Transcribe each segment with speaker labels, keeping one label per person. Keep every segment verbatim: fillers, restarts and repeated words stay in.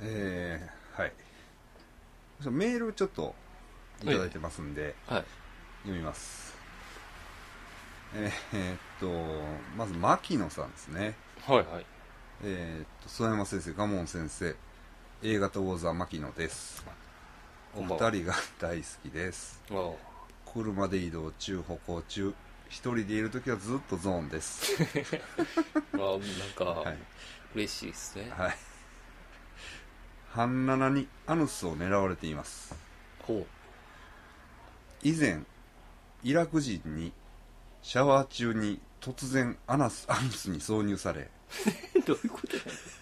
Speaker 1: えー、はい。メールちょっといただいてますんで、
Speaker 2: はい、
Speaker 1: 読みます。えー、えーっとまず牧野さんですね。
Speaker 2: はいはい。
Speaker 1: えー、っと曽山先生、賀門先生、A 型ウォーザー牧野です。お二
Speaker 2: こんばんは。
Speaker 1: 人が大好きです。
Speaker 2: ああ。
Speaker 1: 車で移動中、歩行中、一人でいるときはずっとゾーンです。
Speaker 2: ああ、なんか、
Speaker 1: はい、
Speaker 2: 嬉しいですね。
Speaker 1: はい。半七にアヌスを狙われています。
Speaker 2: ほ
Speaker 1: 以前イラク人にシャワー中に突然アナスアヌスに挿入され、
Speaker 2: う。どういうことや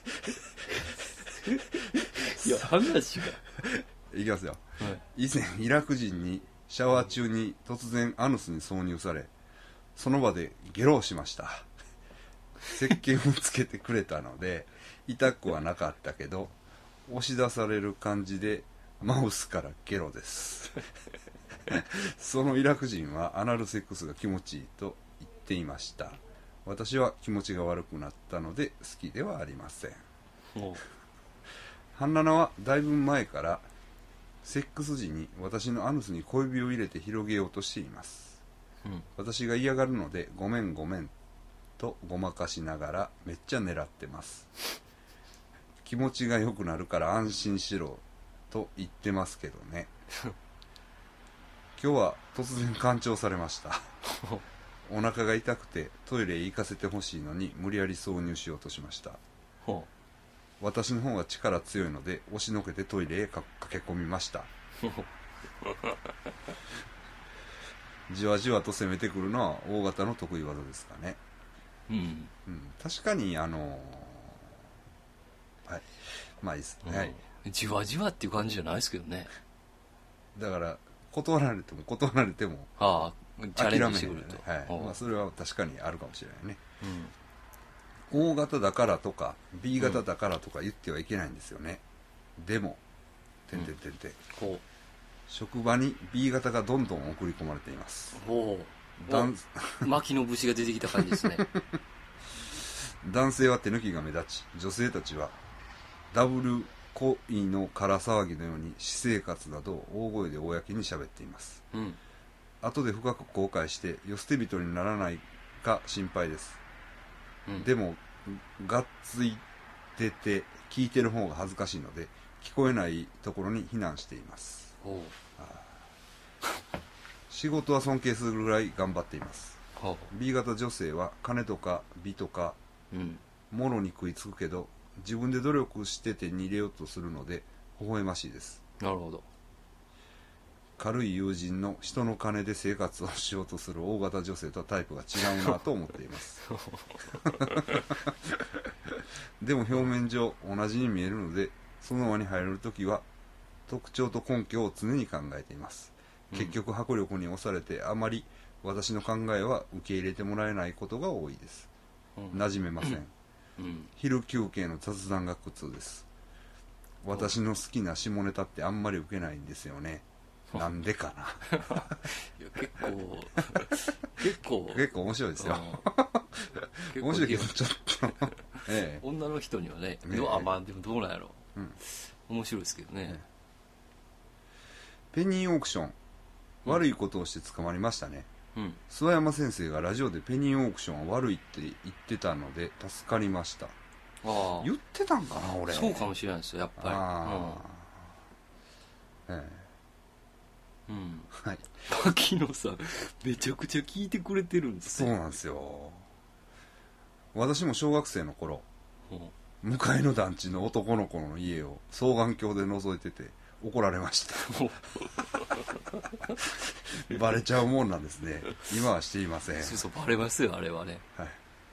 Speaker 2: いや、話が。
Speaker 1: いきますよ。
Speaker 2: はい。
Speaker 1: 以前イラク人にシャワー中に突然アヌスに挿入され、その場でゲロをしました。石鹸をつけてくれたので痛くはなかったけど、押し出される感じでマウスからゲロです。そのイラク人はアナルセックスが気持ちいいと言っていました。私は気持ちが悪くなったので好きではありません。
Speaker 2: ほ
Speaker 1: ハンナナはだいぶ前からセックス時に私のアヌスに小指を入れて広げようとしています。
Speaker 2: う。うん。
Speaker 1: 私が嫌がるのでごめんごめんとごまかしながらめっちゃ狙ってます。気持ちが良くなるから安心しろと言ってますけどね。今日は突然干潮されました。お腹が痛くてトイレへ行かせてほしいのに無理やり挿入しようとしました。
Speaker 2: ほ
Speaker 1: 私の方が力強いので押しのけてトイレへか駆け込みました。
Speaker 2: う。
Speaker 1: じわじわと攻めてくるのは大型の得意技ですかね。
Speaker 2: うん。
Speaker 1: うん、確かにあのーはい、まあいいですね、はい。
Speaker 2: うん。じわじわっていう感じじゃないですけどね。
Speaker 1: だから断られても断られても
Speaker 2: ああ、チャ
Speaker 1: 諦めへんよね
Speaker 2: レンジしてくると。
Speaker 1: はい、
Speaker 2: ほう。
Speaker 1: まあ、それは確かにあるかもしれないね。
Speaker 2: うん。
Speaker 1: 大型だからとか B 型だからとか言ってはいけないんですよね。でもてんてんてんてん、
Speaker 2: ほ
Speaker 1: 職場に B 型がどんどん送り込まれています。
Speaker 2: う。ほう。
Speaker 1: 男
Speaker 2: 牧野節が出てきた感じですね。
Speaker 1: 男性は手抜きが目立ち、女性たちはダブル恋の空騒ぎのように私生活などを大声で公に喋っています。
Speaker 2: うん。
Speaker 1: 後で深く後悔して世捨て人にならないか心配です。
Speaker 2: うん。
Speaker 1: でもがっついてて聞いてる方が恥ずかしいので聞こえないところに避難しています。
Speaker 2: ほ
Speaker 1: 仕事は尊敬するぐらい頑張っています。
Speaker 2: う。はあ。
Speaker 1: B 型女性は金とか美とか
Speaker 2: うん。
Speaker 1: 物に食いつくけど自分で努力して手に入れようとするので微笑ましいです。
Speaker 2: なるほど。
Speaker 1: 軽い友人の人の金で生活をしようとする大型女性とはタイプが違うなと思っています。でも表面上同じに見えるのでその輪に入るときは特徴と根拠を常に考えています。結局迫力に押されてあまり私の考えは受け入れてもらえないことが多いです。
Speaker 2: うん。
Speaker 1: 馴染めません。
Speaker 2: うん。
Speaker 1: 昼休憩の雑談が苦痛です。私の好きな下ネタってあんまり受けないんですよね。なんでかな。
Speaker 2: いや結構結構
Speaker 1: 結構面白いですよ。
Speaker 2: うん
Speaker 1: 面白いけど
Speaker 2: 結
Speaker 1: ちょっとええ、
Speaker 2: 構女の人にはね、
Speaker 1: ねえ
Speaker 2: どうあまあでもどうなんやろ
Speaker 1: うん、
Speaker 2: 面白いですけどね。
Speaker 1: ペニーオークション、悪いことをして捕まりましたね。
Speaker 2: うん。
Speaker 1: 諏訪山先生がラジオでペニーオークションは悪いって言ってたので助かりました。
Speaker 2: ああ、
Speaker 1: 言ってたんかな俺。
Speaker 2: そうかもしれないですよやっぱ
Speaker 1: ああ、え
Speaker 2: り。うん。うん。
Speaker 1: え、はい。
Speaker 2: 牧野さんめちゃくちゃ聞いてくれてるんですね。
Speaker 1: そうなんですよ。私も小学生の頃、
Speaker 2: うん。
Speaker 1: 向かいの団地の男の子の家を双眼鏡で覗いてて怒られました。バレちゃうもんなんですね。今はしていません。
Speaker 2: そうそう、バレますよあれはね。
Speaker 1: はい。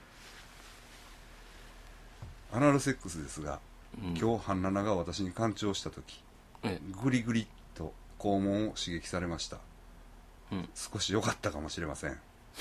Speaker 1: アナルセックスですが、
Speaker 2: うん、
Speaker 1: 今日ハンナナが私に干潮した時、
Speaker 2: え
Speaker 1: グリグリと肛門を刺激されました。
Speaker 2: うん、
Speaker 1: 少し良かったかもしれません。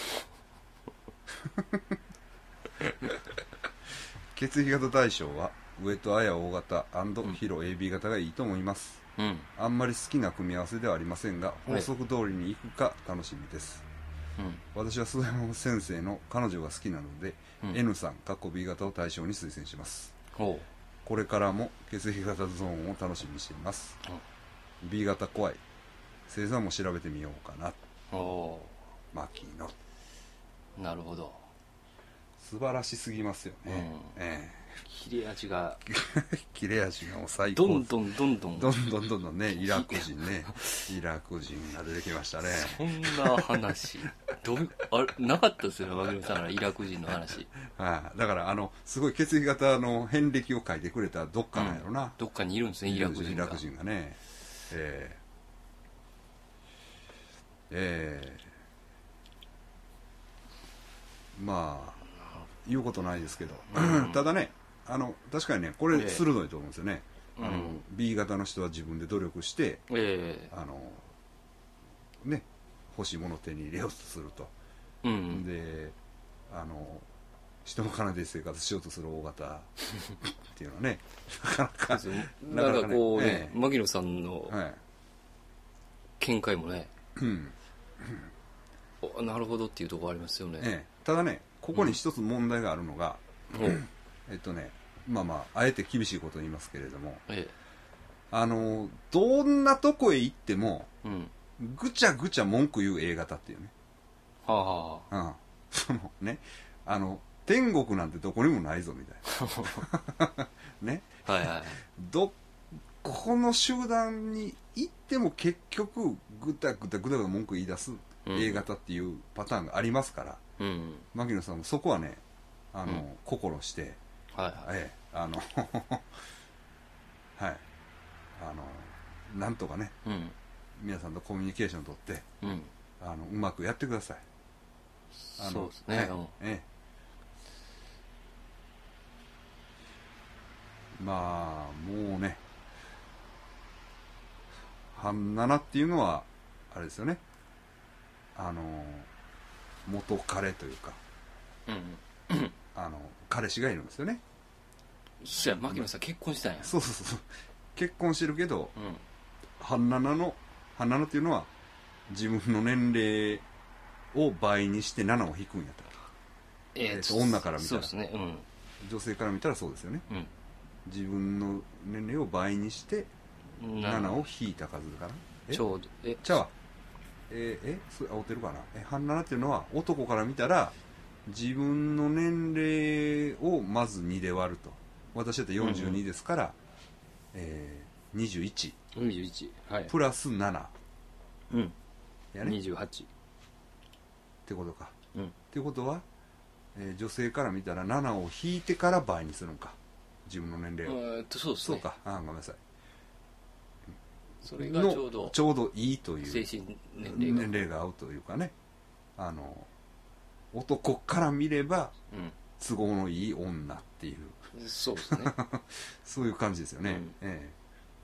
Speaker 1: 血液型対象は上戸彩 O 型ヒロ エービー 型がいいと思います。
Speaker 2: うん、
Speaker 1: あんまり好きな組み合わせではありませんが法則通りにいくか楽しみです。
Speaker 2: うん、
Speaker 1: 私は須山先生の彼女が好きなので、うん、N さん B 型を対象に推薦します。
Speaker 2: ほ
Speaker 1: これからも血液型ゾーンを楽しみにしています、うん、B 型怖い星座も調べてみようかな。お牧野。
Speaker 2: なるほど。
Speaker 1: 素晴らしすぎますよね、うん
Speaker 2: ええ、切れ味が
Speaker 1: 切れ味がもう最高。
Speaker 2: どんどんどんどん
Speaker 1: どんどんどんどんね、イラク人ねイラク人が出てきましたね。
Speaker 2: そんな話どうあれなかったですよね、牧野さんのイラク人の話。
Speaker 1: はい、だからあのすごい血液型の遍歴を書いてくれたどっかなんやろな、うん、
Speaker 2: どっかにいるんですね、イラク人が。
Speaker 1: イラク人がね、えー、えー、まあ言うことないですけど、うん、ただね、あの確かにねこれ鋭いと思うんですよね、えー、あの、うん、B 型の人は自分で努力して、えー、あのね欲しいものを手に入れようとすると、うん、であの人の金で生活しようとする大型っていうのはねなかなか
Speaker 2: なんかこうね、えー、牧野さんの見解もね、うん、なるほどっていうところありますよね、
Speaker 1: えー、ただねここに一つ問題があるのが、うん、えっとねまあまああえて厳しいことを言いますけれども、ええ、あのどんなとこへ行っても、うん、ぐちゃぐちゃ文句言う A 型っていうね、はあはあ、うん、そのねあの天国なんてどこにもないぞみたいなね、はいはい、どこの集団に行っても結局ぐたぐたぐたぐた文句言い出す A 型っていうパターンがありますから、うん、牧野さんもそこはねあの、うん、心して、はいはいええ、あのはいあのなんとかね、うん、皆さんとコミュニケーションをとって、うん、あのうまくやってください。あの
Speaker 2: そうですね、はいえ
Speaker 1: え、まあもうね半七っていうのはあれですよね、あの元彼というか、うん、あの彼氏がいるんですよね。
Speaker 2: そうや、牧野さん結婚したんや。
Speaker 1: そうそうそう結婚してるけど、うん、半七の半七っていうのは自分の年齢を倍にしてななを引くんやったら、えーえー、と女から見たらそうですね、うん、女性から見たらそうですよね、うん、自分の年齢を倍にしてななを引いた数かな。えちょうどえちゃうわえー、えそれ合ってるかな。え半七っていうのは男から見たら自分の年齢をまずにで割ると。私だってよんじゅうにですから、うんうんえー、にじゅういち、
Speaker 2: にじゅういち、はい、
Speaker 1: プラスなな、
Speaker 2: うんやね、にじゅうはち
Speaker 1: ってことか、うん、ってことは、えー、女性から見たらななを引いてから倍にするのか自分の年齢を。
Speaker 2: えっとそうですね。
Speaker 1: そうかあごめんなさい。
Speaker 2: それがちょうど
Speaker 1: ちょうどいいという
Speaker 2: 精神年齢が
Speaker 1: 年齢が合うというかね、あの男から見れば、うん、都合のいい女っていう
Speaker 2: そうですね
Speaker 1: そういう感じですよね、うんええ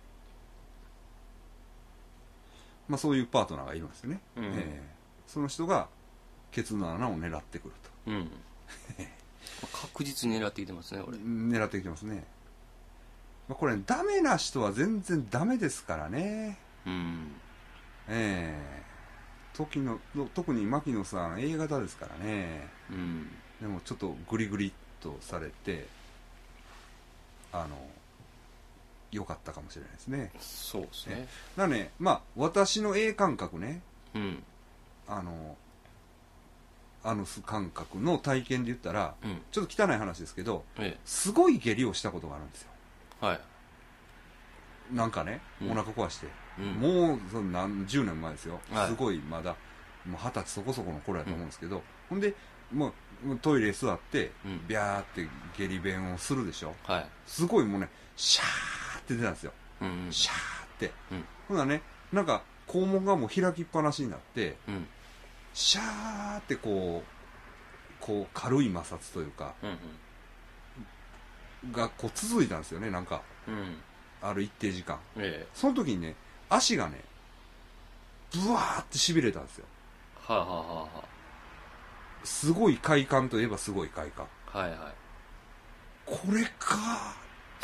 Speaker 1: まあ、そういうパートナーがいるんですよね、うんええ、その人がケツの穴を狙ってくると、うん、
Speaker 2: 確実に狙ってきてますね俺。
Speaker 1: 狙ってきてますね。まあ、これダメな人は全然ダメですからね、うんええ時の特に牧野さん A 型ですからね、うん、でもちょっとグリグリっとされてあの良かったかもしれないですね。
Speaker 2: そうですね。
Speaker 1: だからねまあ私の A 感覚ね、うん、あのアヌス感覚の体験で言ったら、うん、ちょっと汚い話ですけど、ええ、すごい下痢をしたことがあるんですよ。はいなんかね、うん、お腹壊して、うん、もうその何十年前ですよ、はい、すごいまだもう二十歳そこそこの頃やと思うんですけど、うん、ほんでもうトイレ座って、うん、ビャーって下痢便をするでしょ、はい、すごいもうねシャーって出たんですよ、うんうん、シャーって、うん、ほんならねなんか肛門がもう開きっぱなしになって、うん、シャーってこうこう軽い摩擦というか、うんうん、がこう続いたんですよねなんか、うんある一定時間、ええ、その時にね足がねブワーってしびれたんですよ。はあ、はあはあ、すごい快感といえばすごい快感。はいはい。これか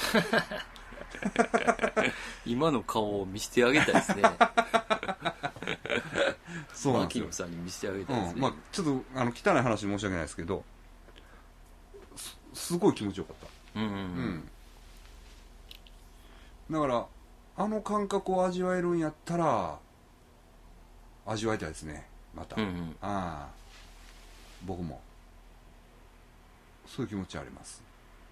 Speaker 2: 今の顔を見せてあげたいですねそうなんですよ。牧野さんに見せてあげたいですね、
Speaker 1: うんまあ、ちょっとあの汚い話申し訳ないですけど す, すごい気持ちよかった。うんうんうん、うんだからあの感覚を味わえるんやったら味わいたいですねまた、
Speaker 2: うんうん、
Speaker 1: ああ僕もそういう気持ちあります。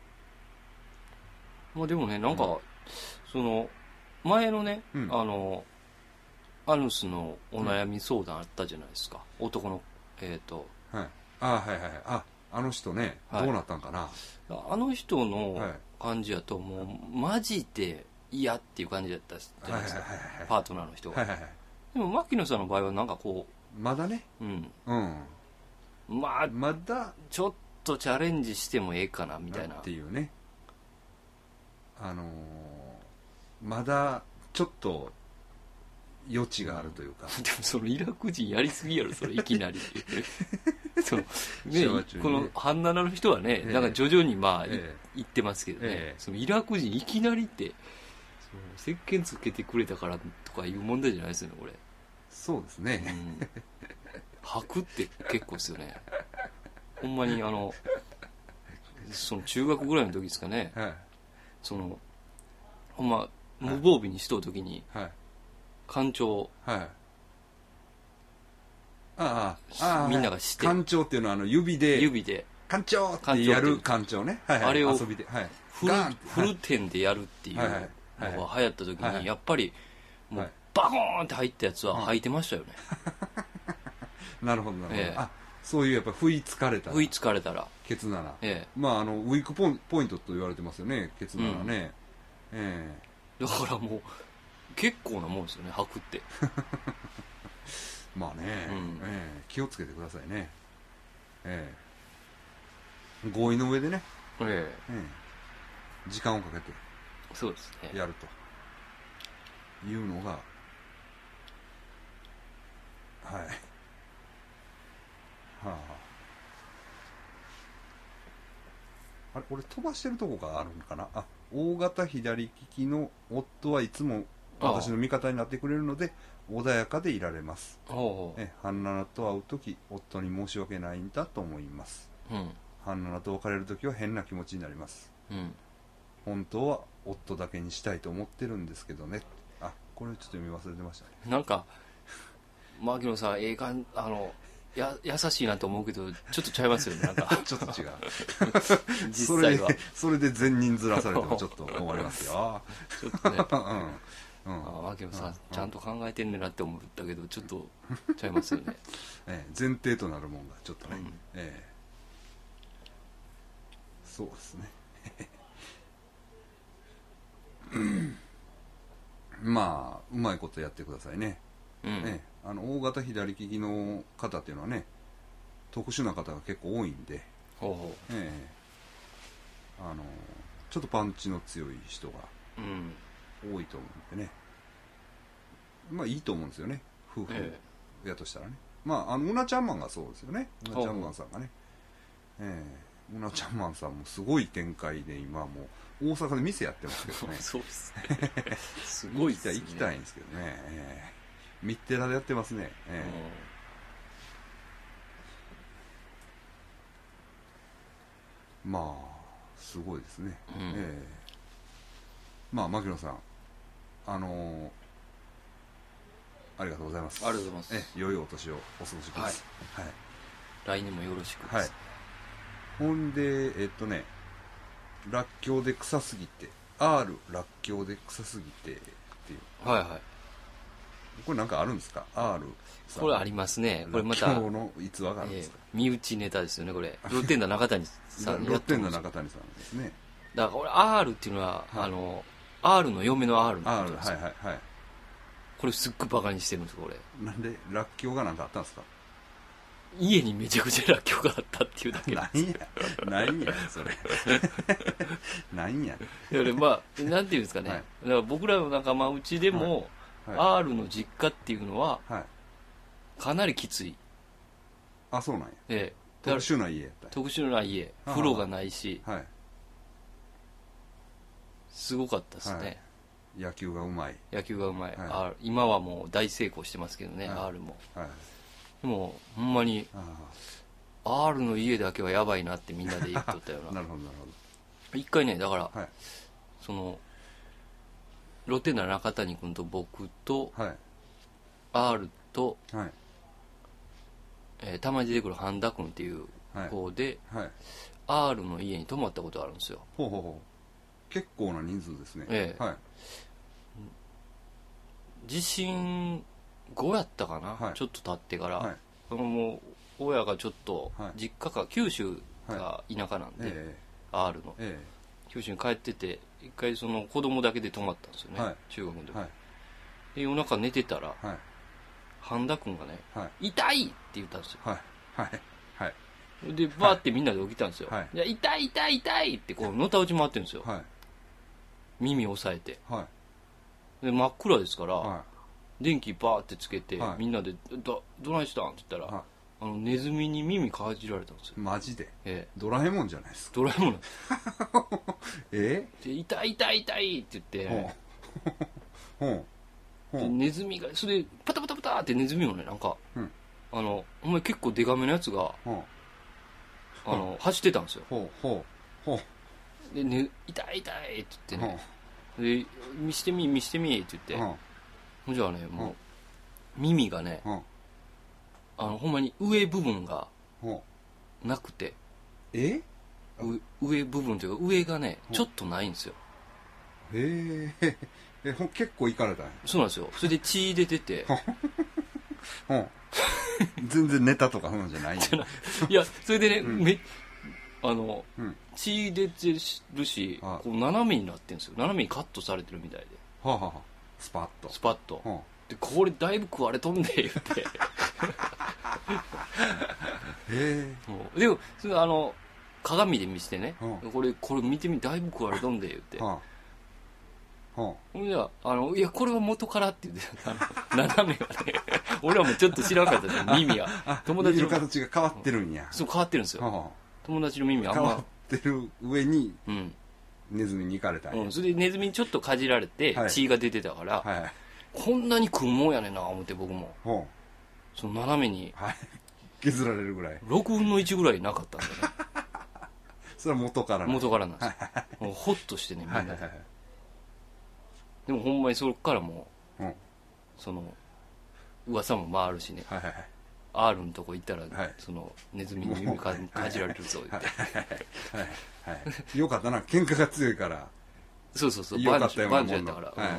Speaker 2: まあでもねなんか、うん、その前のね、うん、あのアヌスのお悩み相談あったじゃないですか、うん、男のえっ、ー、と
Speaker 1: はいあはいはいああの人ね、はい、どうなったんかな。
Speaker 2: あの人の感じやともうマジで嫌っていう感じだったじゃないですか、はいはいはいはい、パートナーの人が、はいはいはい、でも牧野さんの場合はなんかこ
Speaker 1: うまだね
Speaker 2: うんうんまあ
Speaker 1: まだ
Speaker 2: ちょっとチャレンジしてもええかなみたいな
Speaker 1: っていうねあのー、まだちょっと余地があるというか、
Speaker 2: うん、でもそのイラク人やりすぎやろそれいきなりその、ね、ねこの半七の人はね、えー、なんか徐々にまあ、えー、言ってますけどね、えー、そのイラク人いきなりってその石鹸つけてくれたからとかいう問題じゃないですよねこれ。
Speaker 1: そうですね、
Speaker 2: うん、吐くって結構ですよねほんまにあのその中学ぐらいの時ですかね、はい、そのほんま無防備にしとう時に、はい、干潮、はい、
Speaker 1: ああ
Speaker 2: みんながして
Speaker 1: 干潮っていうのはあの指で
Speaker 2: 指で
Speaker 1: 干潮ってやる干潮ね、はいはい、
Speaker 2: あれを
Speaker 1: 遊びで、はい、
Speaker 2: フル、フルテンでやるっていうのが流行った時にやっぱりもうバコーンって入ったやつは履いてましたよね、
Speaker 1: うん、なるほどなるほど、ええ、あそういうやっぱ不意つかれたら
Speaker 2: 不意つかれたら
Speaker 1: ケツなら、
Speaker 2: ええ、
Speaker 1: まああのウィークポイントと言われてますよねケツならね、うん、え
Speaker 2: え、だからもう結構なもんですよね履くって
Speaker 1: まあね、うん、ええ、気をつけてくださいね、ええ、合意の上でね、
Speaker 2: ええ
Speaker 1: ええ、時間をかけて
Speaker 2: そうですね
Speaker 1: やるというのがはいはああれ俺飛ばしてるとこがあるのかなあ大型左利きの夫はいつも私の味方になってくれるので穏やかでいられます。え半七と会う時夫に申し訳ないんだと思います、うん、半七と別れる時は変な気持ちになります、うん、本当は夫だけにしたいと思ってるんですけどね。あこれちょっと読み忘れてましたね。
Speaker 2: なんか牧野さんええかんあのや優しいなと思うけどちょっとちゃいますよねなんか
Speaker 1: ちょっと違う実際はそれでそれで善人ずらされてもちょっと思いますよ
Speaker 2: ちょっとねうん、あ牧野さん、うん、ちゃんと考えてんねんなって思ったけどちょっとちゃいますよね、
Speaker 1: ええ、前提となるもんがちょっとね、うん、ええ、そうですねまあうまいことやってくださいね、うん、ね、あの大型左利きの方っていうのはね特殊な方が結構多いんで、ほうほう、ええ、あのちょっとパンチの強い人が多いと思うんでね、まあいいと思うんですよね夫婦やとしたらね、ええ、まああのうなちゃんマンがそうですよね。うなちゃんマンさんがね、ええ、うなちゃんマンさんもすごい展開で今もう大阪で店やってますけどね
Speaker 2: そうですねすごいですね
Speaker 1: 行きたいんですけどね、ええ、ミッテラでやってますね、ええ、まあすごいですね、うん、ええ、まあ牧野さんあのー、ありがとうございます。
Speaker 2: ありがとうございます。
Speaker 1: え良いお年をお過ごしください、はいはい、
Speaker 2: 来年もよろしくです、
Speaker 1: はい、ほんでえっとねらっきょうで臭すぎて R らっきょうで臭すぎてっていう
Speaker 2: はいはい
Speaker 1: これなんかあるんですか R
Speaker 2: これありますね。これまた
Speaker 1: らっきょうの逸話があるんですか、
Speaker 2: えー、身内ネタですよねこれロッテンダー中谷さん
Speaker 1: ロッテンダー中谷さんですね。
Speaker 2: だからこれ R っていうのは、はい、あの R の嫁の R のことですよ。
Speaker 1: R はいはいはい。
Speaker 2: これすっごいバカにしてるんですこれ。
Speaker 1: なんでらっきょうがなんかあったんですか。
Speaker 2: 家にめちゃくちゃらっきょうがあったっていうだけです。
Speaker 1: 何や何やそれ何や
Speaker 2: だからまあなんていうんですかね、はい、だから僕らの仲間内でも、はいはい、R の実家っていうのは、はい、かなりきつい。
Speaker 1: あそうなんや、
Speaker 2: ええ、
Speaker 1: 特殊な家やった。
Speaker 2: 特殊な家、風呂がないし、はい、すごかったですね、はい、
Speaker 1: 野球がうまい
Speaker 2: 野球がうまい、はい、今はもう大成功してますけどね、はい、R も、はい、でもほんまに R の家だけはやばいなってみんなで言っとったような
Speaker 1: なるほどなるほど。
Speaker 2: 一回ねだから、はい、そのロッテナ中谷君と僕と、
Speaker 1: はい、
Speaker 2: R と、
Speaker 1: はい、
Speaker 2: えー、たまに出てくる半田君っていう子で、
Speaker 1: はい、
Speaker 2: R の家に泊まったことあるんですよ。
Speaker 1: ほうほうほう。結構な人数ですね。
Speaker 2: ええ、
Speaker 1: はい、
Speaker 2: 地震後やったかな、
Speaker 1: はい、
Speaker 2: ちょっと経ってから、
Speaker 1: はい、
Speaker 2: もう親がちょっと、
Speaker 1: はい、
Speaker 2: 実家か九州が田舎なんで、はい、えー、R の、えー、九州に帰ってて一回その子供だけで泊まったんですよね、はい、中学の時、はい、で夜中寝てたら、はい、半田君がね、はい、痛いって言ったんですよ。はいはいはい、でバーってみんなで起きたんですよ。はい、いや痛い痛い痛いってこうのたうち回ってるんですよ。はい、耳押さえて、はい、で真っ暗ですから、はい、電気バーってつけて、はい、みんなで「どないしたん?」って言ったら、はい、あのネズミに耳かじられたんですよ。
Speaker 1: マジで、
Speaker 2: ええ、
Speaker 1: ドラえもんじゃないですか。
Speaker 2: ドラえもんなんです
Speaker 1: え
Speaker 2: で痛い痛い痛いって言ってほうでネズミがそれでパタパタパタってネズミもねなんか、うん、あのお前結構デカめのやつがあの走ってたんですよ。ほうほうほうで、ね、痛い痛いって言ってね、で見してみ見してみって言って、ほんじゃあねもう耳がね、あのほんまに上部分がなくて、
Speaker 1: え
Speaker 2: 上部分というか上がねちょっとないんですよ。
Speaker 1: へええ結構いかれたんや。
Speaker 2: そうなんですよ。それで血出てて
Speaker 1: 全然ネタとかそんなんじゃないんや
Speaker 2: いやそれでね、うん、めあの、うん、血出てるし、こう斜めになってるんですよ。斜めにカットされてるみたいで、
Speaker 1: はあはあ、スパッと
Speaker 2: スパッと、はあ、でこれだいぶ食われとんねえ言ってへえでもそれあの鏡で見せてね、はあ、これこれ見てみだいぶ食われとんで言って、はあはあ、いやあのいやこれは元からって言ってあの斜めがね俺はもうちょっと知らなかったですよ耳が
Speaker 1: 友達の形が変わってるんや。
Speaker 2: そう変わってるんですよ、はあ、友達の耳あんま
Speaker 1: 変わってる上に、うん、ネズミに行かれたんや、
Speaker 2: うん、それでネズミにちょっとかじられて、はい、血が出てたから、はい、こんなに食うもんやねんな思って僕も、はあ、その斜めに、
Speaker 1: はい、削られるぐらい
Speaker 2: ろくぶんのいちぐらいなかったんだね
Speaker 1: それは元からなん
Speaker 2: 元からなんですもうホッとしてねみんなで、はいはいはい、でもほんまにそれからもう、うん、その噂も回るしね、はいはいはい、R のとこ行ったら、はい、そのネズミに耳 か, かじられるぞって、はい
Speaker 1: はいはい、よかったな喧嘩が強いから
Speaker 2: そうそうそうバンジョやったから、はい、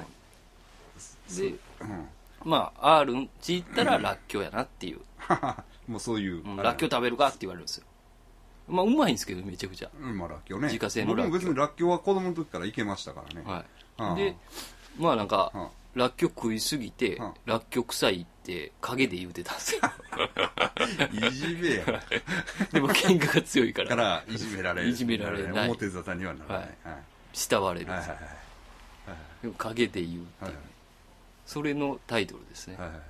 Speaker 2: で、うん、まあ R んち行ったららっきょうやなっていう
Speaker 1: もうそういう、
Speaker 2: うん、らっきょう食べるかって言われるんですよ。まあうまいんですけどめちゃくちゃ、
Speaker 1: うん、まあらっきょうね
Speaker 2: 自家製のらっきょう。
Speaker 1: 僕も別にらっきょうは子供の時からいけましたからね、
Speaker 2: はい、はあ、でまあなんか、はあ、らっきょう食いすぎて、はあ、らっきょう臭いって陰で言うてたんですよ
Speaker 1: いじめや
Speaker 2: でも喧嘩が強いから
Speaker 1: からいじめられる
Speaker 2: いじめられない
Speaker 1: 表沙汰にはならない、はい
Speaker 2: はい、慕われるんですよ、はいはいはい、でも陰で言うっていう、はいはい、それのタイトルですね、はいはい、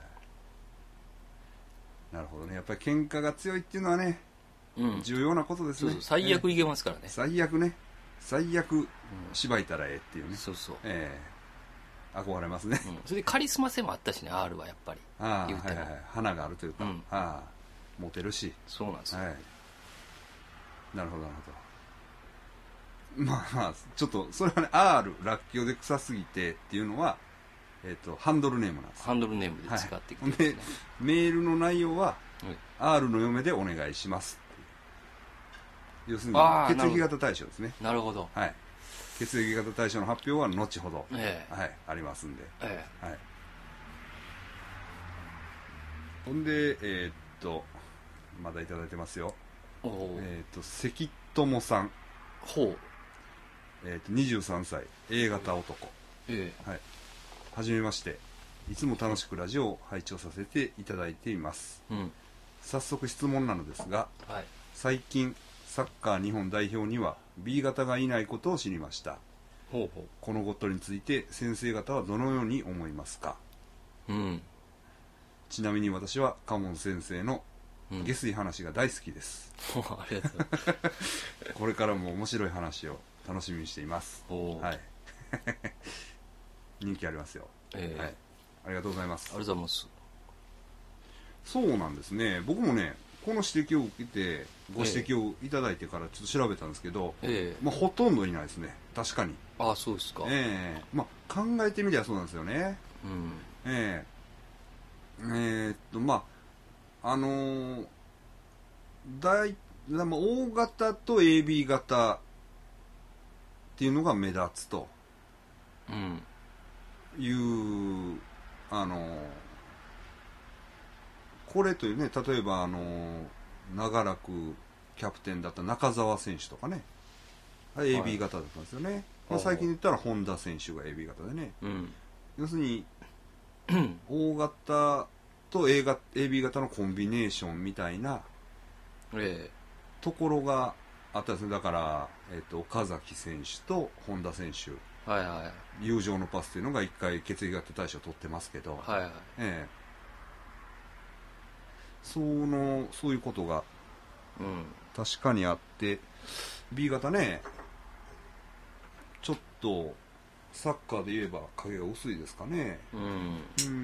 Speaker 1: なるほどね。やっぱり喧嘩が強いっていうのはね、うん、重要なことですね。そうそう
Speaker 2: 最悪いけますからね、
Speaker 1: えー、最悪ね最悪しばいたらええっていうね、
Speaker 2: うん、そうそう、
Speaker 1: えー、憧れますね、
Speaker 2: うん、それでカリスマ性もあったしね R はやっぱり
Speaker 1: あ言うても、はいはいはい、花があるというか、うん、あモテるし
Speaker 2: そうなんですよ、
Speaker 1: はい、なるほどなるほど。まあまあちょっとそれはね R らっきょうで臭すぎてっていうのは、えー、とハンドルネームなんです。
Speaker 2: ハンドルネームで使ってきて、ね、
Speaker 1: はい、でメールの内容は、うん、R の嫁でお願いしますっていう、要するに血液型対象ですね。
Speaker 2: なるほど、
Speaker 1: はい、血液型対象の発表は後ほど、えーはい、ありますんで、えーはい、ほんでえー、っとまだいただいてますよ。えー、っと関友さん、
Speaker 2: ほう、
Speaker 1: えー、っとにじゅうさんさい A 型男、えーはい、はじめまして、いつも楽しくラジオを拝聴させていただいています、うん、早速質問なのですが、はい、最近サッカー日本代表には B 型がいないことを知りました。ほうほう、このことについて先生方はどのように思いますか？うん、ちなみに私は嘉門先生の下水話が大好きです、うん、ありがとうございますこれからも面白い話を楽しみにしています。はい人気ありますよ、えーはい、ありがとうございます。
Speaker 2: ありがとうございます。
Speaker 1: そうなんですね。僕もねこの指摘を受けてご指摘をいただいてからちょっと調べたんですけど、
Speaker 2: ええ、
Speaker 1: まあ、ほとんどいないですね、確かに。
Speaker 2: ああ、そうですか。
Speaker 1: ええ、まあ、考えてみりゃそうなんですよね。
Speaker 2: うん、
Speaker 1: えええーっとまああのー、大まあ大型と エービー 型っていうのが目立つと
Speaker 2: うん、
Speaker 1: いう、あのーこれというね、例えばあのー長らくキャプテンだった中澤選手とかね、あれ エービー 型だったんですよね、まあ、最近言ったら本田選手が エービー 型でね、
Speaker 2: うん、
Speaker 1: 要するに大型と A 型 エービー 型のコンビネーションみたいな
Speaker 2: ええ、
Speaker 1: ところがあったんですね。だから、えっと、岡崎選手と本田選手、
Speaker 2: はいはい、
Speaker 1: 友情のパスというのが一回血液型大賞を取ってますけど、
Speaker 2: はいはい、
Speaker 1: ええ、そのそういうことが
Speaker 2: うん、
Speaker 1: 確かにあって、 B 型ね、ちょっとサッカーで言えば影が薄いですかね。
Speaker 2: うん、
Speaker 1: うん、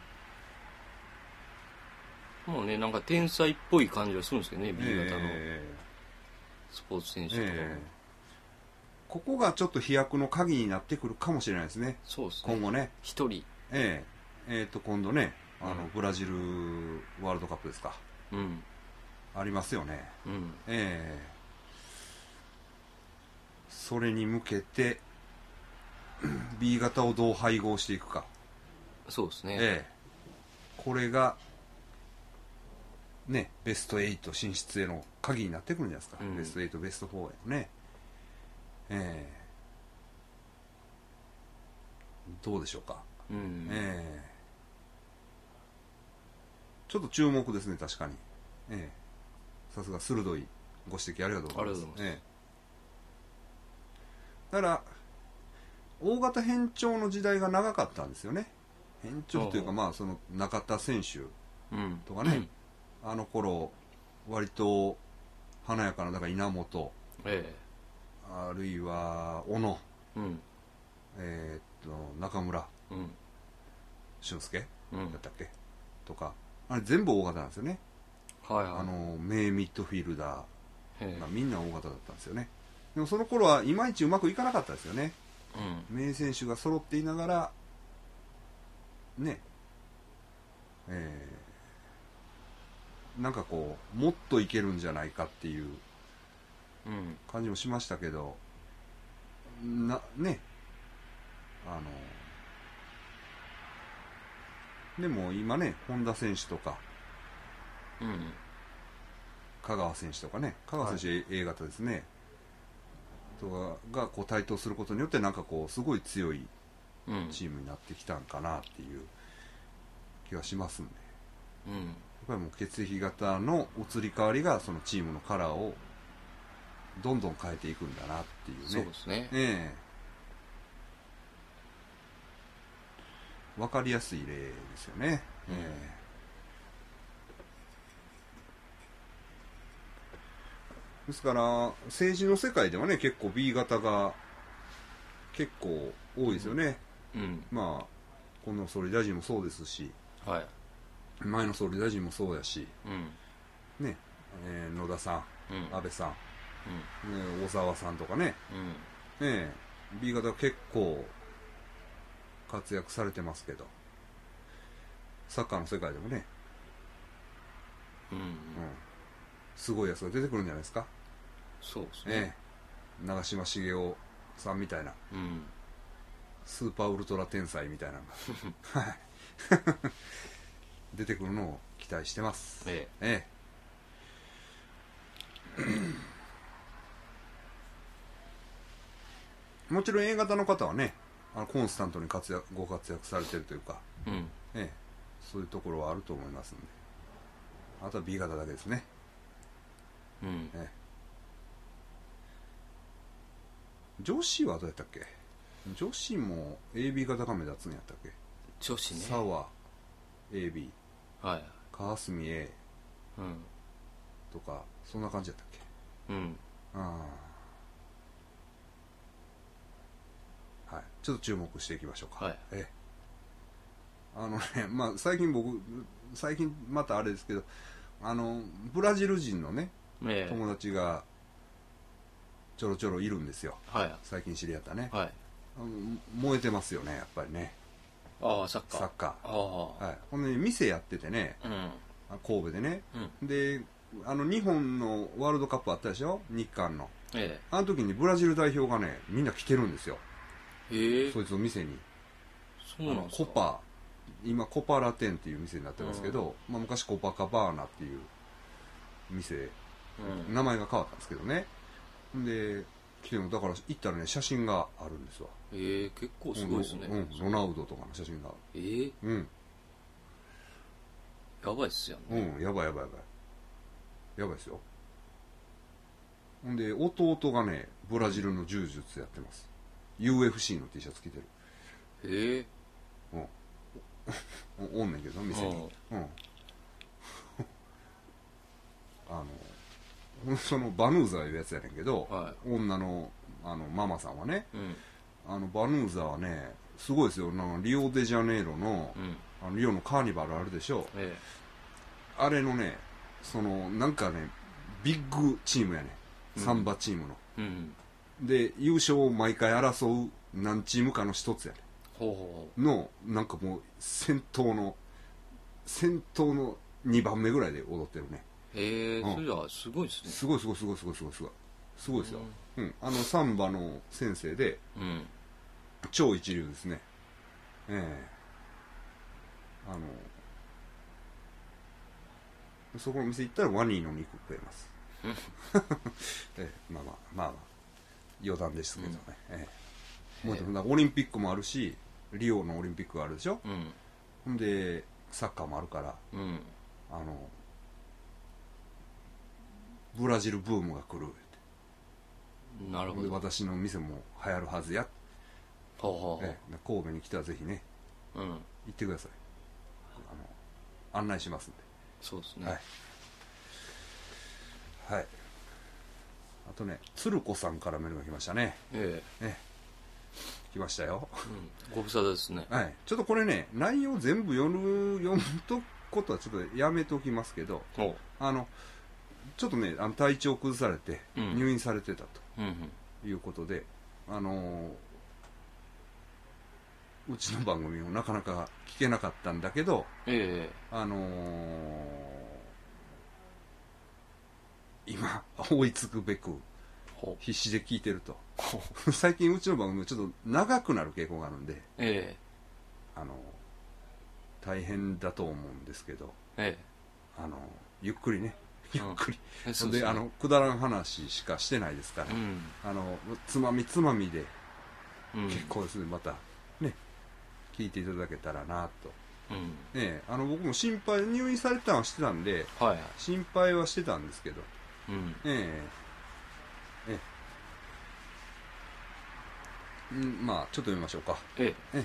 Speaker 2: もうね、なんか天才っぽい感じはするんですけどね、B 型の
Speaker 1: え
Speaker 2: スポーツ選手とかも、
Speaker 1: えええ、ここがちょっと飛躍の鍵になってくるかもしれないですね、
Speaker 2: そうですね、
Speaker 1: 今後ね。
Speaker 2: 一人、
Speaker 1: えええー、と今度ね、あの、
Speaker 2: うん、
Speaker 1: ブラジルワールドカップですか、
Speaker 2: うん、
Speaker 1: ありますよね。
Speaker 2: うん、
Speaker 1: ええ、それに向けてB 型をどう配合していくか、
Speaker 2: そうですね、
Speaker 1: ええ、これがね、ベストはち進出への鍵になってくるんじゃないですか、うん、ベストはち、ベストよんへのね、ええ、どうでしょうか、うん、ええ、ちょっと注目ですね、確かに。ええ、さすが鋭いご指摘ありがとうございます。
Speaker 2: ありがとうございます。
Speaker 1: ええ、だから大型変調の時代が長かったんですよね。変調というか、まあその中田選手とかね、うん、あの頃割と華やかな、だから稲本、ええ、あるいは小野、うん、えー、っと中村、うん、俊介、うん、だったっけとか、あれ全部大型なんですよね。はいはい、あの名ミッドフィルダーがみんな大型だったんですよね。でもその頃はいまいちうまくいかなかったですよね。うん、名選手が揃っていながらね、えー、なんかこうもっといけるんじゃないかっていう感じもしましたけど、なね、あのでも今ね、本田選手とか、うん、香川選手とかね、香川選手 A 型ですね、とかがこう台頭することによって、なんかこうすごい強いチームになってきたんかなっていう気がしますんで、うん、やっぱりもう血液型の移り変わりがそのチームのカラーをどんどん変えていくんだなっていうね。
Speaker 2: そうですね、
Speaker 1: ええ、分かりやすい例ですよね。うん、ええ、ですから政治の世界ではね、結構 B 型が結構多いですよね。うんうん、まあこの総理大臣もそうですし、はい、前の総理大臣もそうやし、うん、ね、えー、野田さん、うん、安倍さん、うん、ね、小沢さんとかね、うん、ね、B 型結構活躍されてますけど、サッカーの世界でもね、うんうん、すごいやつが出てくるんじゃないですか。
Speaker 2: そうですね、
Speaker 1: えー、長嶋茂雄さんみたいな、うん、スーパーウルトラ天才みたいなのが出てくるのを期待してます。ええええ、もちろん A 型の方はね、あのコンスタントに活躍ご活躍されてるというか、うん、ええ、そういうところはあると思いますんで、あとは B 型だけですね。うん、ええ、女子はどうやったっけ。女子も エービー 型が目立つんやったっけ。
Speaker 2: 女子ね、
Speaker 1: 沢 エービー、はい、川澄 A、うん、とかそんな感じやったっけ。うん、ああ、はい、ちょっと注目していきましょうか。はい、えあのね、まあ最近僕最近またあれですけど、 あのブラジル人のね、
Speaker 2: ええ、
Speaker 1: 友達がちょろちょろいるんですよ、
Speaker 2: はい、
Speaker 1: 最近知り合ったね、
Speaker 2: はい、
Speaker 1: 燃えてますよねやっぱりね。
Speaker 2: ああサッカー
Speaker 1: サッカー、
Speaker 2: ああ、
Speaker 1: はい、ほんで店やっててね、
Speaker 2: うん、
Speaker 1: 神戸でね、
Speaker 2: うん、
Speaker 1: であの日本のワールドカップあったでしょ、日韓の、
Speaker 2: ええ、
Speaker 1: あの時にブラジル代表がねみんな来てるんですよ、
Speaker 2: へえ、
Speaker 1: そいつの店に。
Speaker 2: そうなんですか。
Speaker 1: コパ、今コパラテンっていう店になってますけど、うん、まあ、昔コパカバーナっていう店、うん、名前が変わったんですけどね。で来てるのだから行ったらね写真があるんですわ。
Speaker 2: へえ、結構すごいですね、
Speaker 1: うん、ロナウドとかの写真が。
Speaker 2: ええ、
Speaker 1: うん
Speaker 2: やばいっすよね。
Speaker 1: うん、やばいやばいやばいやばいですよ。ほんで弟がねブラジルの柔術やってます。 ユーエフシー の T シャツ着てる。
Speaker 2: へえ、
Speaker 1: うんおんねんけど店に、うんあのそのバヌーザーいうやつやねんけど、
Speaker 2: はい、
Speaker 1: 女のあのママさんはね、
Speaker 2: うん、
Speaker 1: あのバヌーザーはねすごいですよ。なんかリオデジャネイロの、
Speaker 2: うん、
Speaker 1: あのリオのカーニバルあるでしょ、
Speaker 2: ええ、
Speaker 1: あれのねそのなんかねビッグチームやね、サンバチームの、
Speaker 2: うん、
Speaker 1: で優勝を毎回争う何チームかの一つやね
Speaker 2: ほうほ
Speaker 1: の、なんかもう先頭の先頭のにばんめぐらいで踊ってるね。
Speaker 2: う。へえ、
Speaker 1: うん、
Speaker 2: それじゃすごいですね。
Speaker 1: すごいすごいすごいすごいすごいすごいすごいですよ、うん、うん、あのサンバの先生で、
Speaker 2: うん、
Speaker 1: 超一流ですね。ええあのそこの店行ったらワニの肉食えます、ええ、まあまあまあまあ余談ですけどね、うん、ええ、もうでもオリンピックもあるしリオのオリンピックがあるでしょ、うん、ほんでサッカーもあるから、うん、あのブラジルブームが来る。
Speaker 2: なるほど。
Speaker 1: で私の店も流行るはずや。ほうほうほう、ええ、神戸に来たらぜひね、うん、行ってください。あの案内しますんで。
Speaker 2: そうですね。
Speaker 1: はい、はい、あとね鶴子さんからメールが来ましたね。ええええ、来ましたよ、
Speaker 2: うん、ご無沙汰ですね。
Speaker 1: はい、ちょっとこれね内容全部読む読むとことはちょっとやめておきますけど、あのちょっとねあの体調崩されて入院されてたということで、うんうんうん、あのー、うちの番組もなかなか聞けなかったんだけど、えー、あのー、今追いつくべく必死で聞いてると最近うちの番組ちょっと長くなる傾向があるんで、えー、あの大変だと思うんですけど、えー、あのゆっくりねゆっくり、うん、で、ね、あのくだらん話しかしてないですから、うん、あのつまみつまみで、うん、結構ですねまたね聞いていただけたらなと、うん、ね、あの僕も心配入院されたのはしてたんで、はい、心配はしてたんですけど、うん、ええええ、うん、まあちょっと読みましょうか。ええ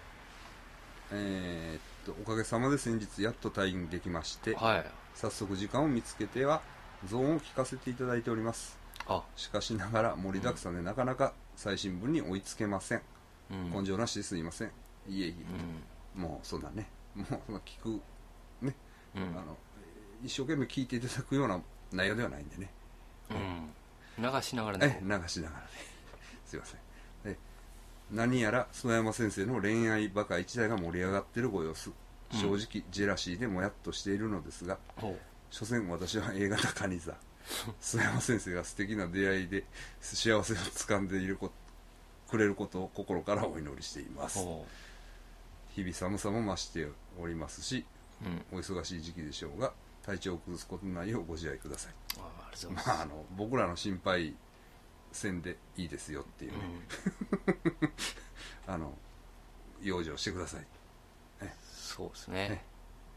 Speaker 1: えー、っとおかげさまで先日やっと退院できまして、はい、早速時間を見つけてはゾーンを聞かせていただいております。あしかしながら盛りだくさんでなかなか最新聞に追いつけません、うん、根性なしですいません。いえいえ、うん、もうそんなねもうそんな聞くね、うん、あの一生懸命聞いていただくような内容ではないんでね、
Speaker 2: うん、流しながらね
Speaker 1: え流しながらねすいません。え何やら曽山先生の恋愛バカ一台が盛り上がっているご様子、正直ジェラシーでもやっとしているのですが、うん、所詮私は A 型カニ座須山先生が素敵な出会いで幸せをつかんでいるこくれることを心からお祈りしています。日々寒さも増しておりますし、うん、お忙しい時期でしょうが体調を崩すことのないようご自愛ください。あありがとうございます。まあ、あの僕らの心配せんでいいですよっていうね、うん、あの養生してください。
Speaker 2: そうですね。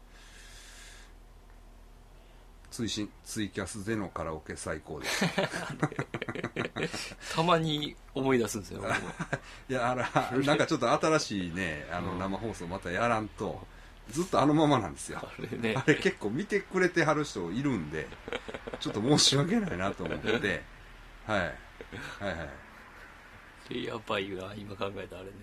Speaker 1: 追伸ツイキャスでのカラオケ最高です
Speaker 2: たまに思い出すんですよ
Speaker 1: いやあらなんかちょっと新しいねあの生放送またやらんとずっとあのままなんですよ。あれね、あれ結構見てくれてはる人いるんでちょっと申し訳ないなと思ってはい、はいはい
Speaker 2: やばいわ今考えたあれね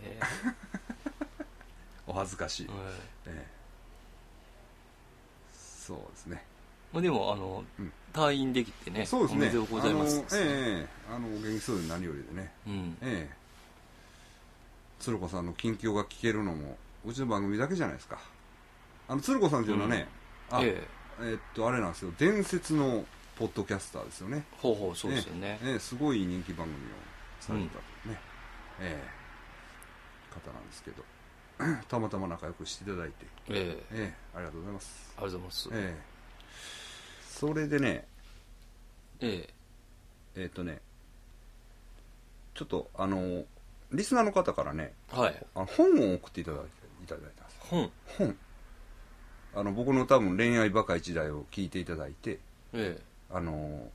Speaker 1: お恥ずかしい、はい、ええ、そうですね。
Speaker 2: でもあの、うん、退院できてね、
Speaker 1: そうですね、
Speaker 2: おめでとうございますですね。
Speaker 1: あの、ええあの元気そうで何よりでね、うん、ええ鶴子さんの近況が聞けるのもうちの番組だけじゃないですか。あの鶴子さんっていうのはね、うん、あ、えええー、っとあれなんですよ、伝説のポッドキャスターですよね。
Speaker 2: ほうほう、そうですよね。
Speaker 1: ええええ、すごい人気番組をされたね、うん、ええ方なんですけどたまたま仲良くしていただいて、ええええ、ありがとうございます。
Speaker 2: ありがとうございます。
Speaker 1: ええ、それでね、
Speaker 2: え
Speaker 1: ええっとね、ちょっとあのリスナーの方からね、はい、あの本を送っていただいていただいたんです。
Speaker 2: 本
Speaker 1: 本あの僕の多分恋愛バカ一代を聞いていただいて、ええ、あの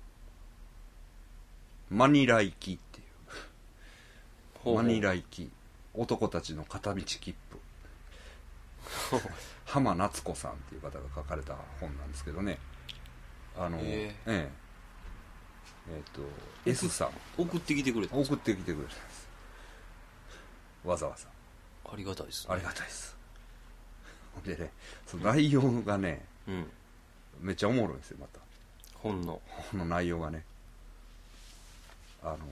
Speaker 1: マニラ行きっていうほうほうマニラ行き男たちの片道切符浜夏子さんっていう方が書かれた本なんですけどね、あのええええー、と S さん
Speaker 2: 送ってきてくれたんですか。
Speaker 1: 送ってきてくれたんです、わざわざ。
Speaker 2: ありがたいですね。
Speaker 1: ありがたいです。でね、その内容がね、うん、めっちゃおもろいんですよ。また
Speaker 2: 本の
Speaker 1: 本の内容がね、あの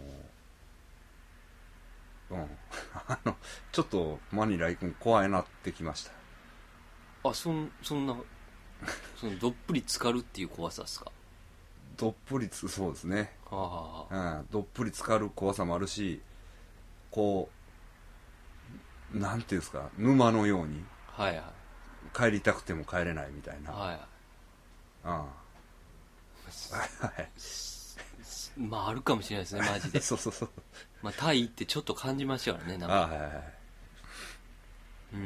Speaker 1: うんあのちょっとマニラ行くの怖いなってきました。
Speaker 2: あ、そんそんなそのどっぷり浸かるっていう怖さですか。
Speaker 1: どっぷりつそうですね、はあはあ、うん、どっぷり浸かる怖さもあるし、こうなんていうんですか、沼のように、はいはい、帰りたくても帰れないみたいな、はいはい、あ
Speaker 2: あはいまああるかもしれないですね、マジで
Speaker 1: そうそうそう、
Speaker 2: まあタイってちょっと感じましたからね、なんか、あ、はいはい、
Speaker 1: うん、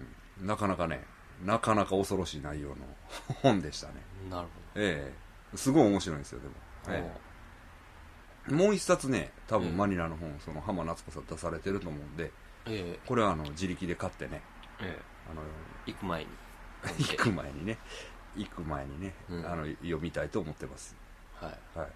Speaker 1: うん、なかなかね、なかなか恐ろしい内容の本でしたね。
Speaker 2: なるほど。
Speaker 1: ええ、すごい面白いんですよ。でも、ええ、もう一冊ね、多分マニラの本、ええ、その浜夏子さん出されてると思うんで、ええ、これはあの自力で買ってね、ええ、あの
Speaker 2: 行く前に
Speaker 1: 行く前にね行く前にね、うん、あの読みたいと思ってます。はい、はい、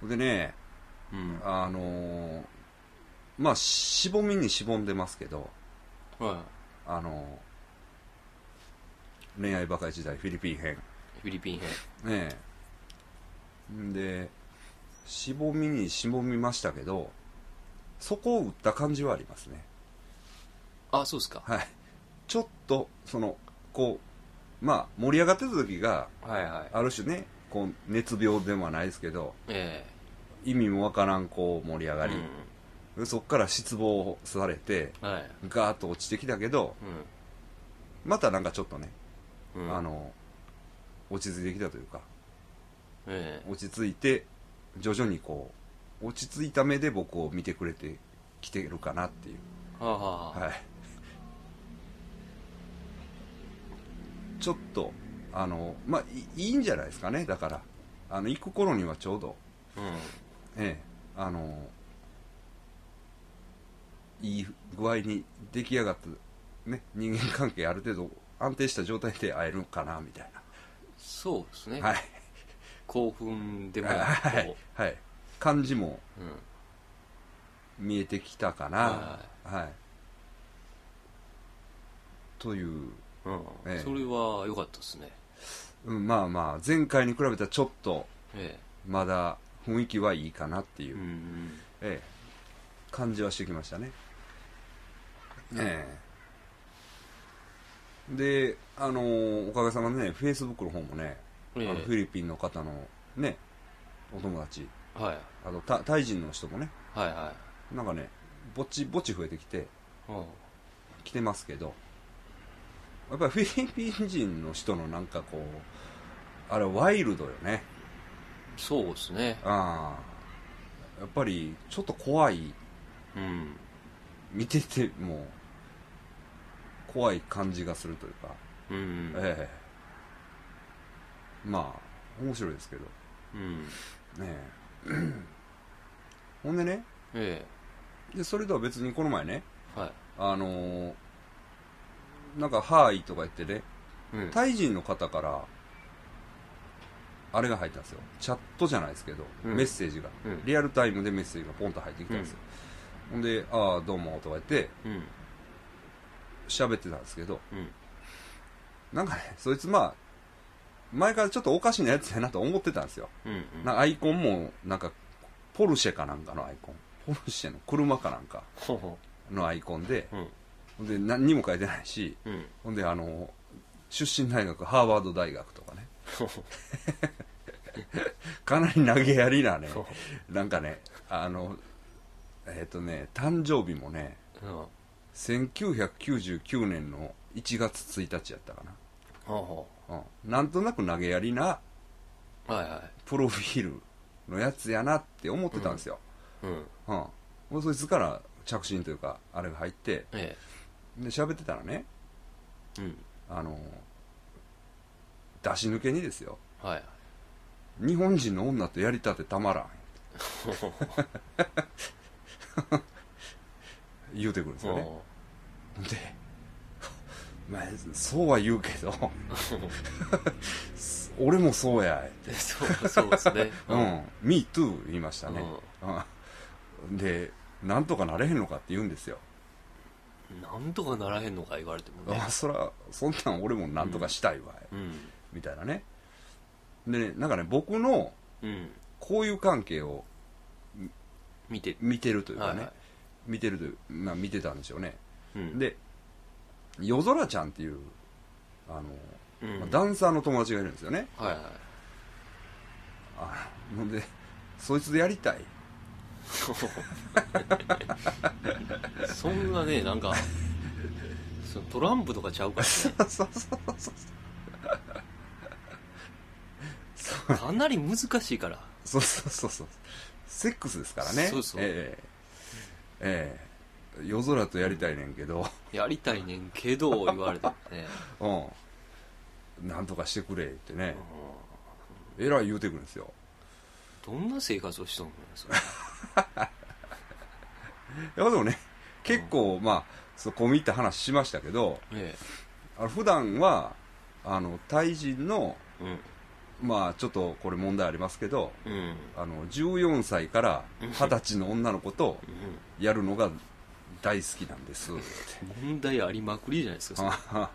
Speaker 1: でね、うん、あのー、まあしぼみにしぼんでますけど、はい、あのー、恋愛バカ一代フィリピン編
Speaker 2: フィリピン編
Speaker 1: ねえでしぼみにしぼみましたけど、そこを打った感じはありますね。
Speaker 2: あ、そうですか。
Speaker 1: はい、ちょっとそのこうまあ盛り上がってた時が、はいはい、ある種ね、こう熱病でもないですけど、えー、意味もわからんこう盛り上がり、うん、そこから失望されて、はい、ガーッと落ちてきたけど、うん、またなんかちょっとね、うん、あの落ち着いてきたというか、えー、落ち着いて徐々にこう落ち着いた目で僕を見てくれてきてるかなっていう、はあはあ、はい、ちょっとあのまあいいんじゃないですかね。だからあの行く頃にはちょうど、うん、ええ、あのいい具合に出来上がったね、人間関係ある程度安定した状態で会えるかなみたいな。
Speaker 2: そうですね、
Speaker 1: はい、
Speaker 2: 興奮でも
Speaker 1: はい、はい、感じも、うん、見えてきたかな、はいはい、という、うん
Speaker 2: ええ、それは良かったですね、
Speaker 1: うん、まあまあ前回に比べたらちょっとまだ雰囲気はいいかなっていう、うんええ、感じはしてきましたね、ええ、であのー、おかげさまでね、フェイスブックの方もね、ええ、あのフィリピンの方のねお友達、はい、あのタ, タイ人の人もね、はいはい、なんかねぼちぼち増えてきて、うん、来てますけど、やっぱりフィリピン人の人のなんかこうあれワイルドよね。
Speaker 2: そうですね。
Speaker 1: ああ、やっぱりちょっと怖い、うん、見てても怖い感じがするというか、うん、ええ、まあ面白いですけど、うん、ねえほんでね、ええ、でそれとは別にこの前ね、はい、あのー、なんかハーイとか言ってね、うん、タイ人の方からあれが入ったんですよ。チャットじゃないですけど、うん、メッセージが、うん、リアルタイムでメッセージがポンと入ってきたんですよ、うん、ほんで「ああどうも」とか言って喋、うん、ってたんですけど、うん、なんかねそいつまあ前からちょっとおかしなやつやなと思ってたんですよ、
Speaker 2: うんうん、
Speaker 1: なアイコンもなんかポルシェかなんかのアイコン、ポルシェの車かなんかのアイコンで、うん、で何にも書いてないし、うん、ほんであの出身大学ハーバード大学とかねかなり投げやりなねなんかねあのえっ、ー、とね誕生日もね、うん、せんきゅうひゃくきゅうじゅうきゅうねんのいちがつついたちやったかな、うん、なんとなく投げやりな、はいはい、プロフィールのやつやなって思ってたんですよ、うんうんうん、もうそいつから着信というかあれが入って、ええ、で喋ってたらね、うん、あの出し抜けにですよ、はい、日本人の女とやりたってたまらん言うてくるんですよね。でまあ、そうは言うけど俺もそうやって
Speaker 2: そうそうですね、
Speaker 1: うん、Me too 言いましたね、うん、でなんとかなれへんのかって言うんですよ。
Speaker 2: なんとかならへんのか言われてもね、
Speaker 1: あそらそんなん俺もなんとかしたいわ、うん、みたいなね。でねなんかね僕のこういう関係を見て見てるというかね、はいはい、見てるという、まあ、見てたんでしょうね、うん、で夜空ちゃんっていうあの、うんまあ、ダンサーの友達がいるんですよね、はいはい、あのでそいつでやりたい
Speaker 2: そんなねなんかそのトランプとかちゃうからねそうそうそうそうかなり難しいから
Speaker 1: そうそうそうそうセックスですからね。そうそうええええ夜空とやりたいねんけど
Speaker 2: やりたいねんけど言われてもね
Speaker 1: うんなんとかしてくれってね、うん、えらい言うてくるんですよ。
Speaker 2: どんな生活をしとんのよそれ
Speaker 1: いやでもね結構、うん、まあそう込み入った話しましたけど、ええ、あの普段はあのタイ人の、うん、まあちょっとこれ問題ありますけど、うん、あのじゅうよんさいからはたちの女の子とやるのが大好きなんですって
Speaker 2: 問題ありまくりじゃないですか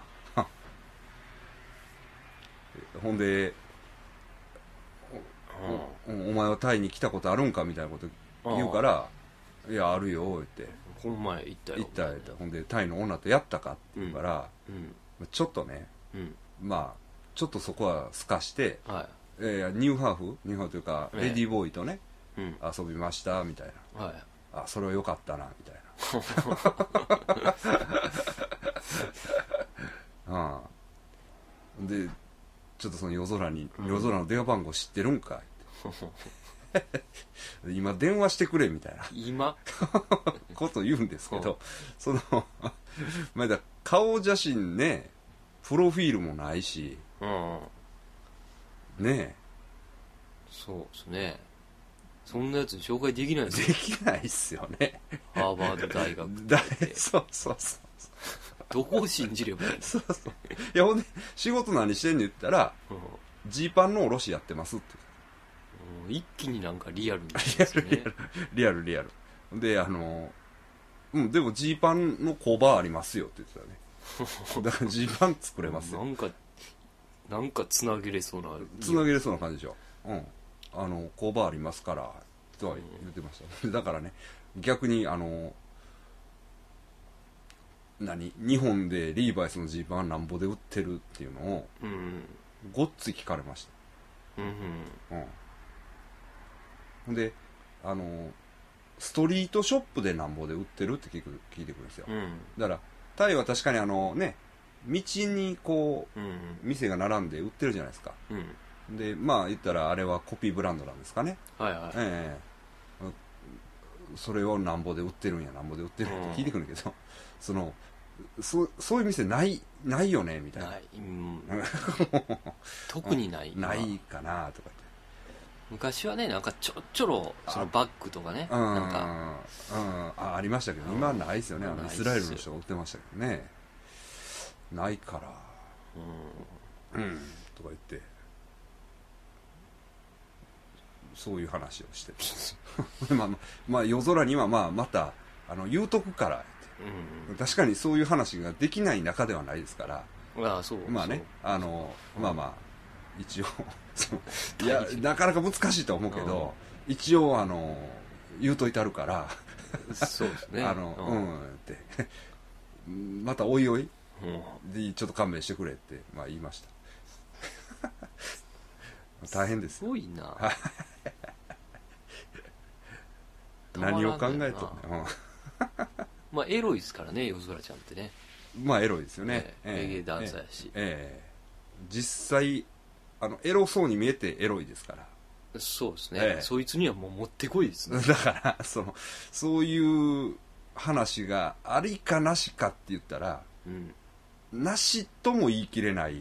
Speaker 1: ほんでお, お, お前はタイに来たことあるんかみたいなこと言うからいやあるよって
Speaker 2: この前行ったよ
Speaker 1: 行ったよってほんでタイの女とやったかって言うから、うんうん、ちょっとね、うん、まあちょっとそこはすかして、はい、えー、ニューハーフニューハーフというか、えー、レディーボーイとね、うん、遊びましたみたいな、はい、あそれは良かったなみたいなああでちょっとその夜空に、うん、夜空の電話番号知ってるんかい今電話してくれみたいな
Speaker 2: 今
Speaker 1: こと言うんですけどそのまだ顔写真ねプロフィールもないし、うん、ねえ
Speaker 2: そうですねそんなやつに紹介できないですよ
Speaker 1: できないっすよね
Speaker 2: ハーバード大学
Speaker 1: ってそうそうそう
Speaker 2: どこを信じればいいの
Speaker 1: そうそういやほんで仕事何してんの言ったらジー、うん、パンの卸やってますって
Speaker 2: 言う一気になんかリアルになりますね
Speaker 1: リアルリアルリアルであのうんでもジーパンの工場ありますよって言ってたねだからジーパン作れますよ
Speaker 2: なんかなんかつなげれそうな
Speaker 1: つなげれそうな感じでしょうんあの工場ありますからとは言ってました、うん、だからね逆にあの何日本でリーバイスのジーパンはなんぼで売ってるっていうのを、うん、ごっつい聞かれました、うんうんうん、であのストリートショップでなんぼで売ってるって聞く聞いてくるんですよ、うん、だからタイは確かにあのね道にこう、うんうん、店が並んで売ってるじゃないですか、うん、でまあ言ったらあれはコピーブランドなんですかねはいはい、ええ、それをなんぼで売ってるんやなんぼで売ってるって聞いてくるんだけど、うん、そのそそういう店ないないよねみたいなない、うん、
Speaker 2: 特にない
Speaker 1: ないかなとか言って
Speaker 2: 昔はねなんかちょろちょろそのバッグとかねなんか、
Speaker 1: うん、あ, ありましたけど今はないですよねあのイスラエルの人が売ってましたけどねないからうん、うん、とか言ってそういう話をしてまあまあ夜空にはまあまたあの言うとくからうん、確かにそういう話ができない中ではないですから
Speaker 2: ああそう
Speaker 1: まあねあの、うん、まあまあ一応いやなかなか難しいと思うけど、うん、一応あの言うといてあるから
Speaker 2: そうですね
Speaker 1: あの、うん、うんってまたおいおい、うん、でちょっと勘弁してくれって、まあ、言いました大変です
Speaker 2: すごいな
Speaker 1: 何を考えとんねん
Speaker 2: まあエロいですからね夜空ちゃんってね。
Speaker 1: まあエロいですよね、
Speaker 2: えー、レゲエダンサーやし、
Speaker 1: えーえー、実際あのエロそうに見えてエロいですから。
Speaker 2: そうですね、
Speaker 1: えー、
Speaker 2: そいつにはもうもってこいですね。
Speaker 1: だからそのそういう話がありかなしかって言ったら、うん、なしとも言い切れない、うん、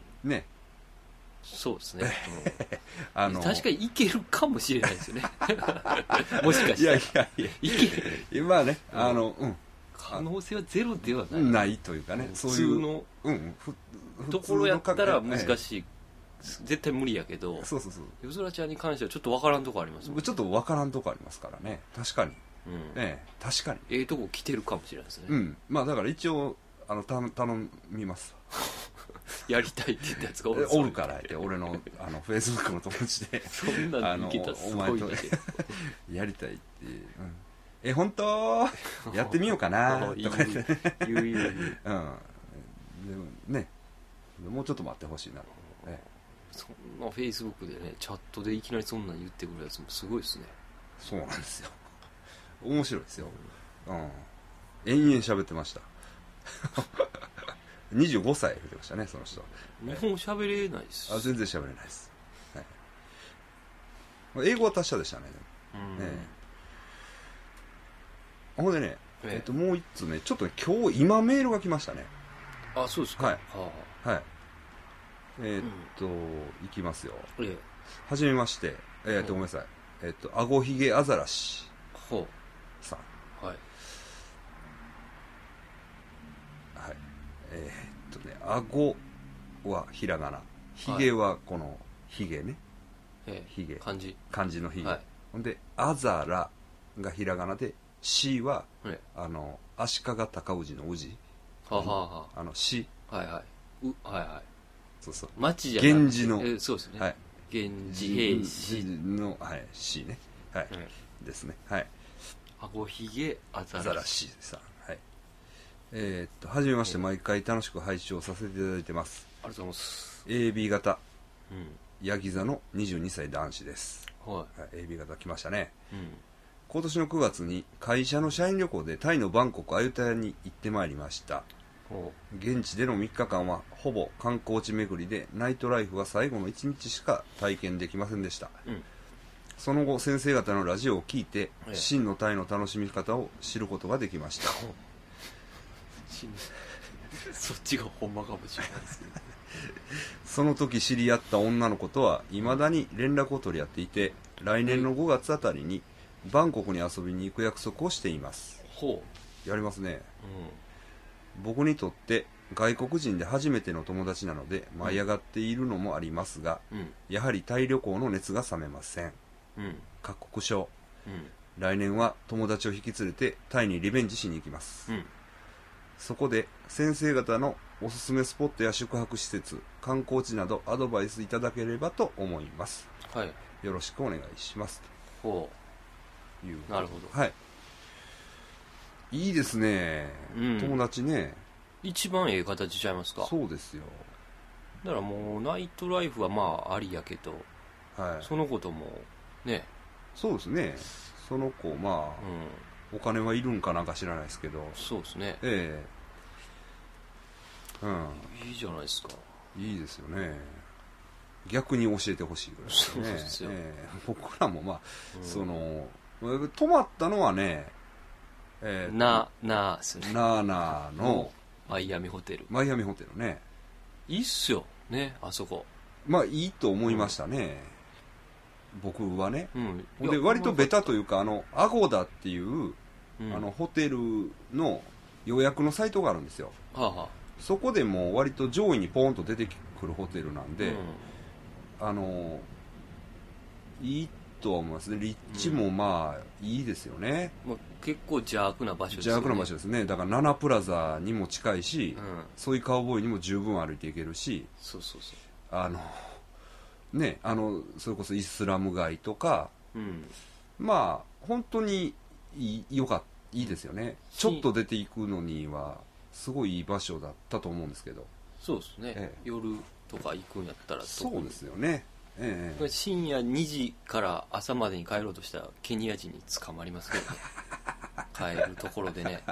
Speaker 1: ね。
Speaker 2: そうですね、
Speaker 1: うん、あの
Speaker 2: 確かにいけるかもしれないですよねもしかしたら
Speaker 1: いやいやいやいけまあね、うん、あの、うん、
Speaker 2: 可能性はゼロではない
Speaker 1: ないというかね、
Speaker 2: そういう普通の、うん、ところやったら難しい、ええ、絶対無理やけど、
Speaker 1: そうそうそう、
Speaker 2: 夜空ちゃんに関してはちょっと分からんとこありますもんね。
Speaker 1: ちょっと分からんとこありますからね。確かに、うん、ええ、確かに
Speaker 2: ええとこ来てるかもしれないですね。
Speaker 1: うん、まあだから一応あの頼みます
Speaker 2: やりたいって言ったやつがお
Speaker 1: るおるからって俺のあのフェイスブックの友達で
Speaker 2: そんなんでいけたらすごいね
Speaker 1: やりたいって、うん、え本当やってみようかなとか言って
Speaker 2: 言う言う言う、うん、で
Speaker 1: もねもうちょっと待ってほしいな、ね、
Speaker 2: そんなフェイスブックでねチャットでいきなりそんなん言ってくるやつもすごいですね。
Speaker 1: そうなんですよ、面白いですよ、うん、延々喋ってましたにじゅうごさい言ってましたねその人。
Speaker 2: 日本喋れないです。
Speaker 1: あ全然喋れないです、はい、英語は達者でしたね。うん、ねほんでね、えっともう一つねちょっと、ね、今日今メールが来ましたね。
Speaker 2: あそうですか。
Speaker 1: はい、
Speaker 2: は
Speaker 1: あ、はい、えー、っと、うん、いきますよ。
Speaker 2: ええ、
Speaker 1: はじめまして、えー、っとごめんなさい、えー、っとあごひげアザラシさん、
Speaker 2: はい
Speaker 1: はい、えー、っとねあごはひらがな、ひげはこのひげね、
Speaker 2: ええ、
Speaker 1: ひげ
Speaker 2: 漢字
Speaker 1: 漢字のひげ、
Speaker 2: はい、
Speaker 1: ほんでアザラがひらがなで、しは、
Speaker 2: ええ、
Speaker 1: あの足利尊氏の氏、
Speaker 2: ははは
Speaker 1: あのし、
Speaker 2: はいはい、うはいはい、
Speaker 1: そうそう、
Speaker 2: 町じゃなくて
Speaker 1: 源氏の、
Speaker 2: えー、そうですね、
Speaker 1: はい、
Speaker 2: 源氏平氏
Speaker 1: の、はい、しね、はい、はい、ですね、はい、
Speaker 2: あごひげアザラシ
Speaker 1: さん、はい、えー、っとはじめまして、毎回楽しく拝聴させていただいてます。
Speaker 2: ありがとうございます。
Speaker 1: エービー 型、
Speaker 2: うん、
Speaker 1: ヤギ座のにじゅうにさい男子です。
Speaker 2: はい、
Speaker 1: はい、エービー 型来ましたね。
Speaker 2: うん、
Speaker 1: 今年のくがつに会社の社員旅行でタイのバンコクアユタヤに行ってまいりました。現地でのみっかかんはほぼ観光地巡りで、ナイトライフは最後のいちにちしか体験できませんでした、うん、その後先生方のラジオを聞いて、ええ、真のタイの楽しみ方を知ることができました
Speaker 2: そっちがほんまかもしれないですけど
Speaker 1: その時知り合った女の子とはいまだに連絡を取り合っていて、来年のごがつあたりにバンコクに遊びに行く約束をしています。
Speaker 2: ほ
Speaker 1: うやりますね、
Speaker 2: うん、
Speaker 1: 僕にとって外国人で初めての友達なので舞い上がっているのもありますが、うん、やはりタイ旅行の熱が冷めません、うん、各国賞、うん、来年は友達を引き連れてタイにリベンジしに行きます、うん、そこで先生方のおすすめスポットや宿泊施設、観光地などアドバイスいただければと思います、
Speaker 2: はい、
Speaker 1: よろしくお願いします
Speaker 2: ほ
Speaker 1: ういう。
Speaker 2: なるほど、
Speaker 1: はい、いいですね、うん、友達ね、
Speaker 2: 一番ええ形ちゃいますか。
Speaker 1: そうですよ。
Speaker 2: だからもうナイトライフはまあありやけど、はい、その子ともね、
Speaker 1: そうですね、その子まあ、うん、お金はいるんかなんか知らないですけど、
Speaker 2: そうですね、
Speaker 1: ええ、うん、
Speaker 2: いいじゃないですか。
Speaker 1: いいですよね。逆に教えてほしいぐらいですね。そうですよ、ええ、僕らもまあ、うん、その泊まったのはね、
Speaker 2: えー、ななーすね、
Speaker 1: なーなーの
Speaker 2: マイアミホテル、
Speaker 1: マイアミホテルね、
Speaker 2: いいっすよね、あそこ。
Speaker 1: まあいいと思いましたね、うん、僕はね、
Speaker 2: うん、
Speaker 1: で割とベタというか、あのアゴダっていう、うん、あのホテルの予約のサイトがあるんですよ、
Speaker 2: はあはあ、
Speaker 1: そこでもう割と上位にポーンと出てくるホテルなんで、うん、あのいいとは思いますね。立地もまあいいですよね、
Speaker 2: うん、結構邪悪な場所ですね。
Speaker 1: 邪悪な場所ですね。だからナナプラザにも近いし、うん、そういうカウボーイにも十分歩いていけるし、
Speaker 2: そうそうそう、
Speaker 1: あのね、あのそれこそイスラム街とか、
Speaker 2: うん、
Speaker 1: まあ本当にいいよかいいですよね。ちょっと出ていくのにはすごいいい場所だったと思うんですけど。
Speaker 2: そうですね、ええ、夜とか行くんやったら
Speaker 1: そうですよね、え
Speaker 2: え、深夜にじから朝までに帰ろうとしたらケニア人に捕まりますけどね帰るところでね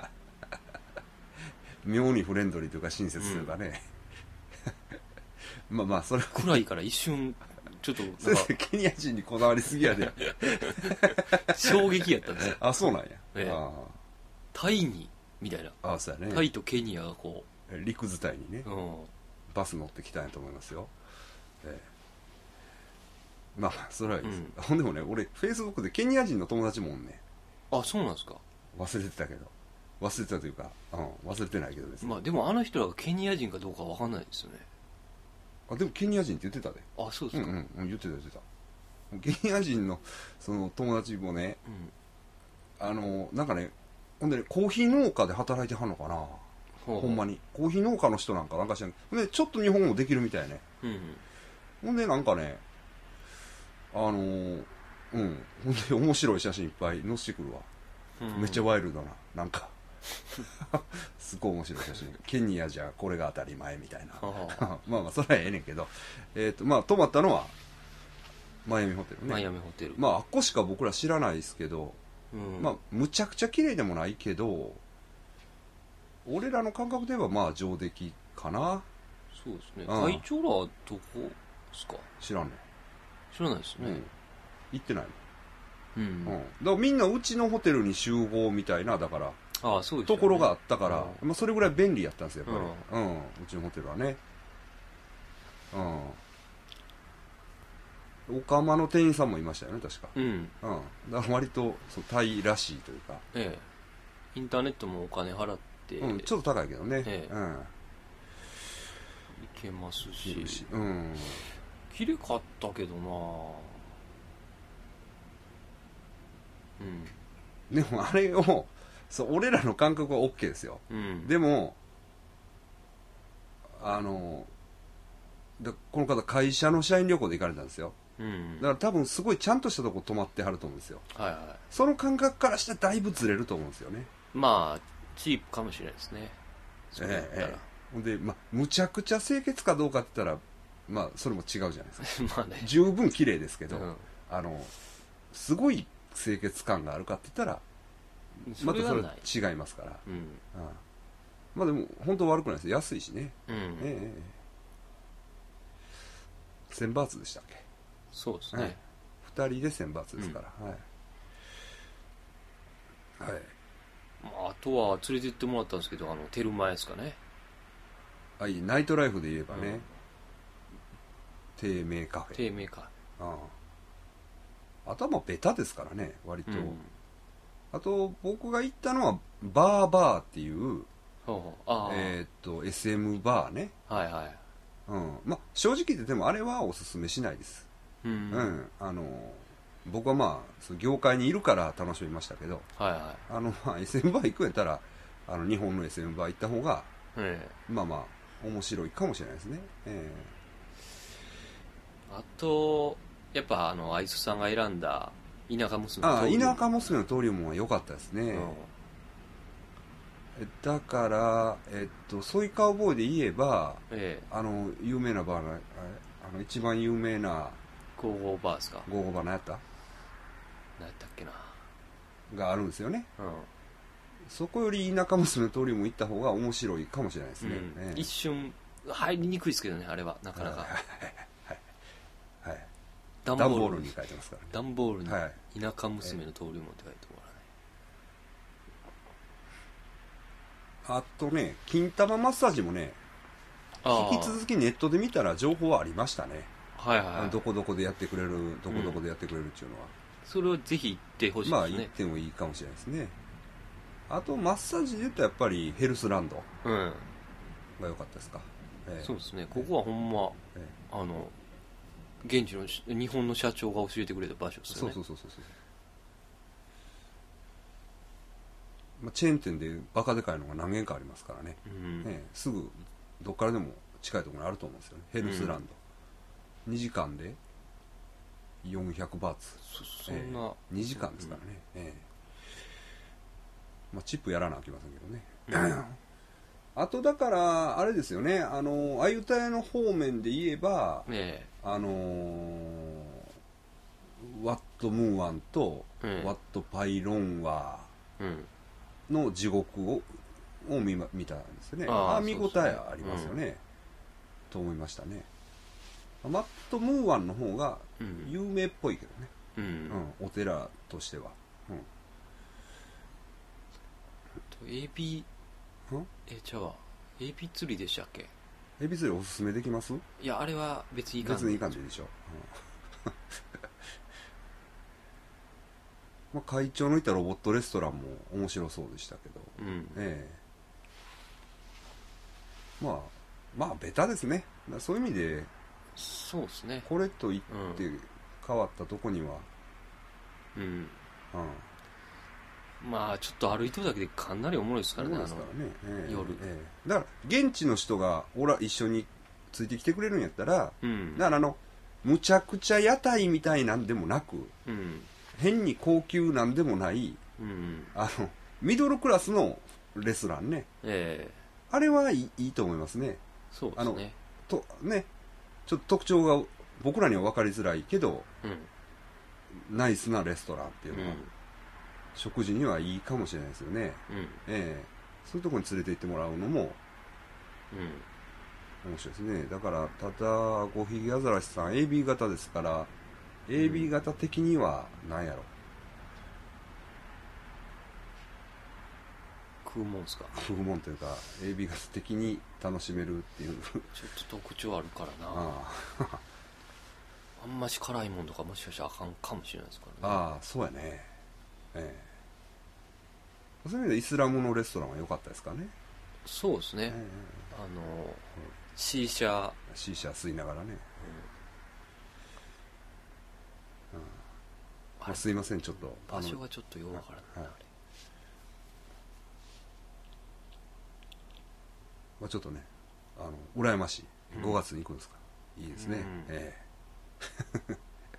Speaker 1: 妙にフレンドリーというか親切というかね、うん、まあまあそれ
Speaker 2: 暗いから一瞬ちょっとなんか
Speaker 1: 先生ケニア人にこだわりすぎやで
Speaker 2: 衝撃やったんですよ。
Speaker 1: あ、そうなんや、
Speaker 2: ええ、あタイにみたいな、
Speaker 1: あ、そうやね、
Speaker 2: タイとケニアがこ
Speaker 1: う陸伝いにね、
Speaker 2: うん、
Speaker 1: バス乗ってきたんやと思いますよ、ええ、まあそれはいいです、うん、ほんでもね俺フェイスブックでケニア人の友達もおんね
Speaker 2: ん。あ、そうなんですか。
Speaker 1: 忘れてたけど、忘れてたというか、うん、忘れてないけどですね。
Speaker 2: まあでもあの人らがケニア人かどうかわかんないですよね。
Speaker 1: あ、でもケニア人って言ってたで。
Speaker 2: あ、そうですか。
Speaker 1: うんうん、言ってた言ってた。ケニア人のその友達もね、うん、あのなんかね、ほんでね、コーヒー農家で働いてはんのかな、ほ, ほんまにコーヒー農家の人なんかなんかしらんで、ちょっと日本語できるみたいね、うんうん、ほんでなんかね、あのー、うんほんで面白い写真いっぱい載せてくるわ、うんうん、めっちゃワイルドな、なんかすごい面白い写真、ケニアじゃこれが当たり前みたいなまあまあそれはええねんけど、えーとまあ、泊まったのはマイアミホテルね。
Speaker 2: マイアミホテル、
Speaker 1: まああっこしか僕ら知らないですけど、うん、まあむちゃくちゃ綺麗でもないけど、俺らの感覚ではまあ上出来かな。
Speaker 2: そうですね、うん、会長らはどこですか。
Speaker 1: 知らんねん。
Speaker 2: 知らないですね、うん、
Speaker 1: 行ってないの、
Speaker 2: うんうん、
Speaker 1: だからみんなうちのホテルに集合みたいな、だから
Speaker 2: ああそうです、
Speaker 1: ね、ところがあったから、うん、まあ、それぐらい便利やったんですよやっぱり、
Speaker 2: うん、
Speaker 1: うん、うちのホテルはね、うん、オカマの店員さんもいましたよね確か、
Speaker 2: うん、うん、
Speaker 1: だから割とそうタイらしいというか、
Speaker 2: ええ、インターネットもお金払って、
Speaker 1: うん、ちょっと高いけどね、
Speaker 2: ええ、うん、行けますし、うん、綺麗かったけどな、
Speaker 1: うん、でもあれをそう俺らの感覚は OK ですよ、うん、でもあのでこの方会社の社員旅行で行かれたんですよ、うん、だから多分すごいちゃんとしたとこ泊まってはると思うんですよ、はいはい、その感覚からしてだいぶずれると思うんですよね。
Speaker 2: まあチープかもしれないですね、そうやったら、ええ、
Speaker 1: ほんで、まあ、むちゃくちゃ清潔かどうかって言ったらまあそれも違うじゃないですか
Speaker 2: まあ、ね、
Speaker 1: 十分綺麗ですけど、うん、あのすごい清潔感があるかって言ったらまたそれは違いますから、うんうん、まあでも本当悪くないですよ、安いしね、うん、ええせんバーツでしたっけ。
Speaker 2: そうですね、はい、
Speaker 1: ふたりでせんバーツですから、うん、はい、はい、
Speaker 2: まあ、あとは連れて行ってもらったんですけど、あのテルマエですかね。
Speaker 1: あ、いいナイトライフで言えばね、うん、低迷カフェ、
Speaker 2: 低迷カフェ、
Speaker 1: ああ、頭ベタですからね割と、うん、あと僕が行ったのはバーバーっていう、あえー、っと エスエム バーね、
Speaker 2: はいはい、
Speaker 1: うん、まあ正直言ってでもあれはおすすめしないです、うん、うん、あの僕はまあその業界にいるから楽しみましたけど、はいはい、あのまあ エスエム バー行くんやったらあの日本の エスエム バー行った方が、えー、まあまあ面白いかもしれないですね、え
Speaker 2: ー、あとやっぱあのアイスさんが選んだ田舎娘
Speaker 1: の登竜門、ああ田舎娘の登竜門は良かったですね、うん、だからえっとソイカウボーイで言えば、ええ、あの有名なバーのあの一番有名な
Speaker 2: ゴーゴーバーですか。
Speaker 1: ゴーゴーバー何やった
Speaker 2: 何やったっけな
Speaker 1: があるんですよね、うん、そこより田舎娘の登竜門行った方が面白いかもしれないですね、うん
Speaker 2: ね、一瞬入りにくいですけどねあれはなかなか、はい
Speaker 1: はい、段ボールに書いてますからね、
Speaker 2: 段ボールに田舎娘の登竜門って書いても
Speaker 1: らない、あとね金玉マッサージもね引き続きネットで見たら情報はありましたね、はいはいはい、どこどこでやってくれるどこどこでやってくれるっていうのは、うん、
Speaker 2: それをぜひ行ってほしいですね。
Speaker 1: まあ行ってもいいかもしれないですね。あとマッサージで言うとやっぱりヘルスランドが良かったですか、
Speaker 2: うんえー、そうですね、ここはほんま、えー、あの現地の日本の社長が教えてくれた場所ですよね。そうそうそうそう、
Speaker 1: まあ、チェーン店でバカでかいのが何軒かありますからね、うんね、すぐどっからでも近いところにあると思うんですよね。ヘルスランド、うん、にじかんでよんひゃくバーツ、
Speaker 2: そそんな、
Speaker 1: えー、にじかんですからね、うん、えーまあ、チップやらなあきませんけどね、うん、あとだからあれですよね、あのアユタヤの方面で言えば、
Speaker 2: え
Speaker 1: ー、あのー、ワットムーワンと、うん、ワットパイロンワーの地獄をを 見, 見たんですよね。ああ見応えありますよね、うん、と思いましたね。マット・ムーワンの方が有名っぽいけどね、うんうん、お寺としては、
Speaker 2: うん、エビえじゃあエビ釣りでしたっけ？
Speaker 1: エビ釣りおすすめできます？
Speaker 2: いやあれは別にいかん
Speaker 1: 別にいかんでいいでしょ、うんまあ、会長のいたロボットレストランも面白そうでしたけど、うんええまあまあベタですね。そういう意味で
Speaker 2: そうですね。
Speaker 1: これといって変わったとこには
Speaker 2: うん、うん、まあちょっと歩いてるだけでかなりおもろいですからね。
Speaker 1: そうですからね、えー、
Speaker 2: 夜、
Speaker 1: えー、だから現地の人がおら一緒についてきてくれるんやったら、うん、だからあのむちゃくちゃ屋台みたいなんでもなく、うん、変に高級なんでもない、うん、あのミドルクラスのレストランね、えーあれはいい、いいと思いますね。
Speaker 2: そうですね。
Speaker 1: あのとね、ちょっと特徴が僕らには分かりづらいけど、うん、ナイスなレストランっていうのは、うん、食事にはいいかもしれないですよね。うん、えー、そういうところに連れて行ってもらうのも、うん、面白いですね。だからただゴヒゲアザラシさん エービー 型ですから、エービー 型的には何やろ。
Speaker 2: 食うもんですか？
Speaker 1: 食うもんというか エービー 型的に楽しめるっていう
Speaker 2: ちょっと特徴あるからな。あああんまし辛いもんとかもしかしたらあかんかもしれないですからね。
Speaker 1: ああそうやね、ええ、そういう意味でイスラムのレストランは良かったですかね。
Speaker 2: そうですね、ええ、あの、うん、シーシャ
Speaker 1: シーシャ吸いながらね、うんうんまあ、すいませんちょっと
Speaker 2: 場所がちょっとよくわからない、はい、
Speaker 1: まあ、ちょっとねあの羨ましいごがつに行くんですから、うん、いいですね、うん、ええ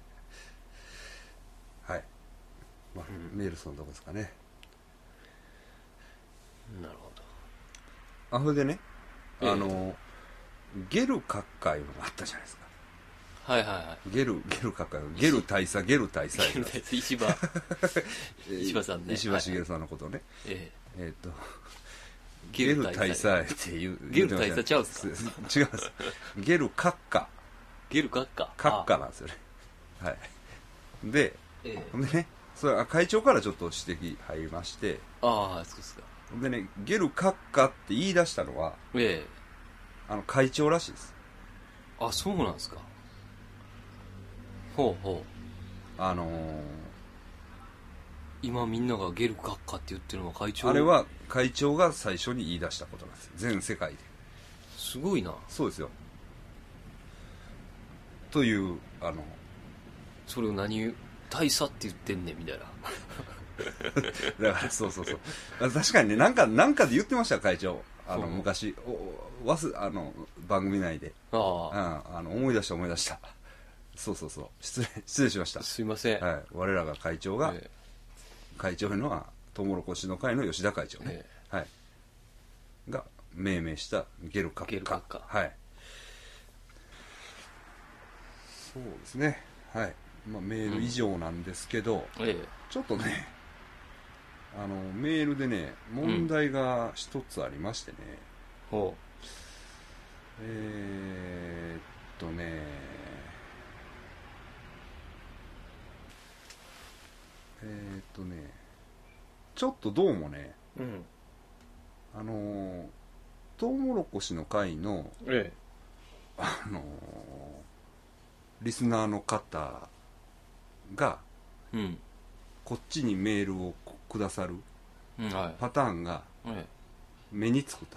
Speaker 1: はい、まあうん、メールソンどこですかね。
Speaker 2: なるほど。
Speaker 1: あそれでねあの、ええ、ゲル閣下いうのがあったじゃないですか。
Speaker 2: はいはいはい。
Speaker 1: ゲルゲル閣下ゲル大佐ゲル大佐
Speaker 2: 石破石破さんね、
Speaker 1: 石破茂さんのことをね、はいはい、えええー、っと
Speaker 2: ゲル大佐
Speaker 1: っていう
Speaker 2: ゲル大佐ちゃうんすか？
Speaker 1: 違います。ゲル閣下
Speaker 2: ゲル閣下
Speaker 1: 閣下なんですよね。はいで、ええ、でねそれ会長からちょっと指摘入りまして、
Speaker 2: ああそうですか。
Speaker 1: でねゲル閣下って言い出したのは、ええ、あの会長らしいです。
Speaker 2: あそうなんですか。ほうほ
Speaker 1: うあのー、
Speaker 2: 今みんながゲル閣下って言ってるのは会長。
Speaker 1: あれは会長が最初に言い出したことなんです。全世界で。
Speaker 2: すごいな。
Speaker 1: そうですよ。というあの
Speaker 2: それを何大佐って言ってんねんみたいな
Speaker 1: だからそうそうそう確かにねなんかなんかで言ってました会長あの昔おわすあの番組内でああ、うん、あの思い出した思い出したそうそうそう失礼失礼しました。
Speaker 2: すいません、
Speaker 1: はい、我らが会長が、えー、会長いうのはトウモロコシの会の吉田会長ね、えー、はいが命名したゲル閣下。ゲル閣下はいそうですねはい、まあ、メール以上なんですけど、うんええ、ちょっとねあのメールでね問題が一つありましてね、うん、えー、っとねえー、っとねちょっとどうもね、うん、あのトウモロコシの会の、ええ、あのリスナーの方が、うん、こっちにメールをくださるパターンが目につくと、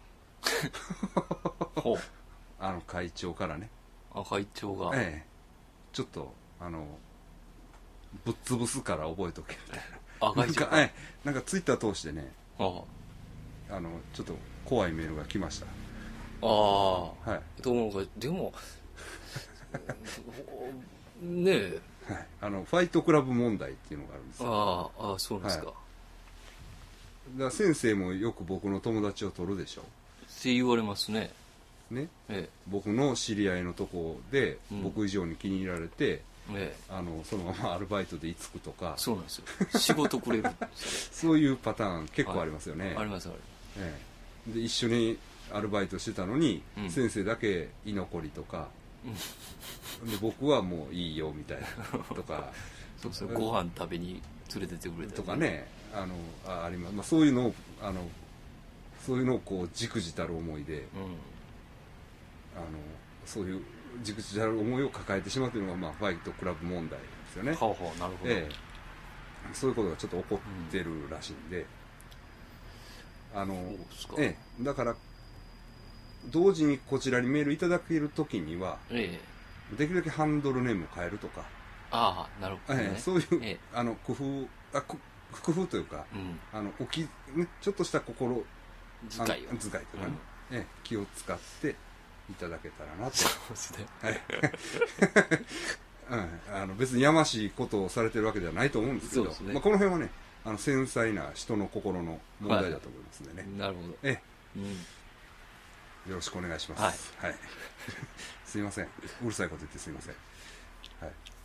Speaker 1: はい、あの会長からね
Speaker 2: あ会長が、
Speaker 1: ええ、ちょっとあのぶっ潰すから覚えとけみたいな
Speaker 2: あ会長
Speaker 1: なんか、ええ、なんかツイッター通してねああのちょっと怖いメールが来ました。
Speaker 2: ああはいどうもでもねえ
Speaker 1: はい、あのファイトクラブ問題っていうのがあるんですよ。
Speaker 2: ああ、そうですか、はい、
Speaker 1: だから先生もよく僕の友達を取るでしょ
Speaker 2: って言われますね。
Speaker 1: ね、
Speaker 2: ええ、
Speaker 1: 僕の知り合いのとこで、うん、僕以上に気に入られて、ええ、あのそのままアルバイトで居つくとか。
Speaker 2: そうなんですよ、仕事くれる
Speaker 1: そういうパターン結構ありますよね、
Speaker 2: はい、ありますあります、
Speaker 1: ええ、で一緒にアルバイトしてたのに、うん、先生だけ居残りとか、うん、で僕はもういいよみたいなとか
Speaker 2: そうそう、ご飯食べに連れてってくれたり、ね、
Speaker 1: とかね、あの あ, あります、まあ、そういうのをあのそういうのをこうじくじたる思いで、うん、あのそういうじくじたる思いを抱えてしまうというのが、まあ、ファイトクラブ問題ですよね。
Speaker 2: はあはあ、なるほど、ええ、
Speaker 1: そういうことがちょっと起こってるらしいんで、うん、あのええ、だから同時にこちらにメールいただけるときには、ええ、できるだけハンドルネームを変えるとか、
Speaker 2: ああ、なるほど、ね、
Speaker 1: ええ、そういう、ええ、あの工夫あ工夫というか、うん、あのおきね、ちょっとした心
Speaker 2: 遣いを
Speaker 1: 遣いとかね、うん、ええ、気を使っていただけたらなと。
Speaker 2: そうですね、はい、
Speaker 1: うん、あの別にやましいことをされてるわけではないと思うんですけど、ね、まあ、この辺はね、あの繊細な人の心の問題だと思いますんでね、
Speaker 2: はい、なるほど、
Speaker 1: ええ、
Speaker 2: うん、
Speaker 1: よろしくお願いします。はい、はい、すいません、うるさいこと言ってすいません。はい。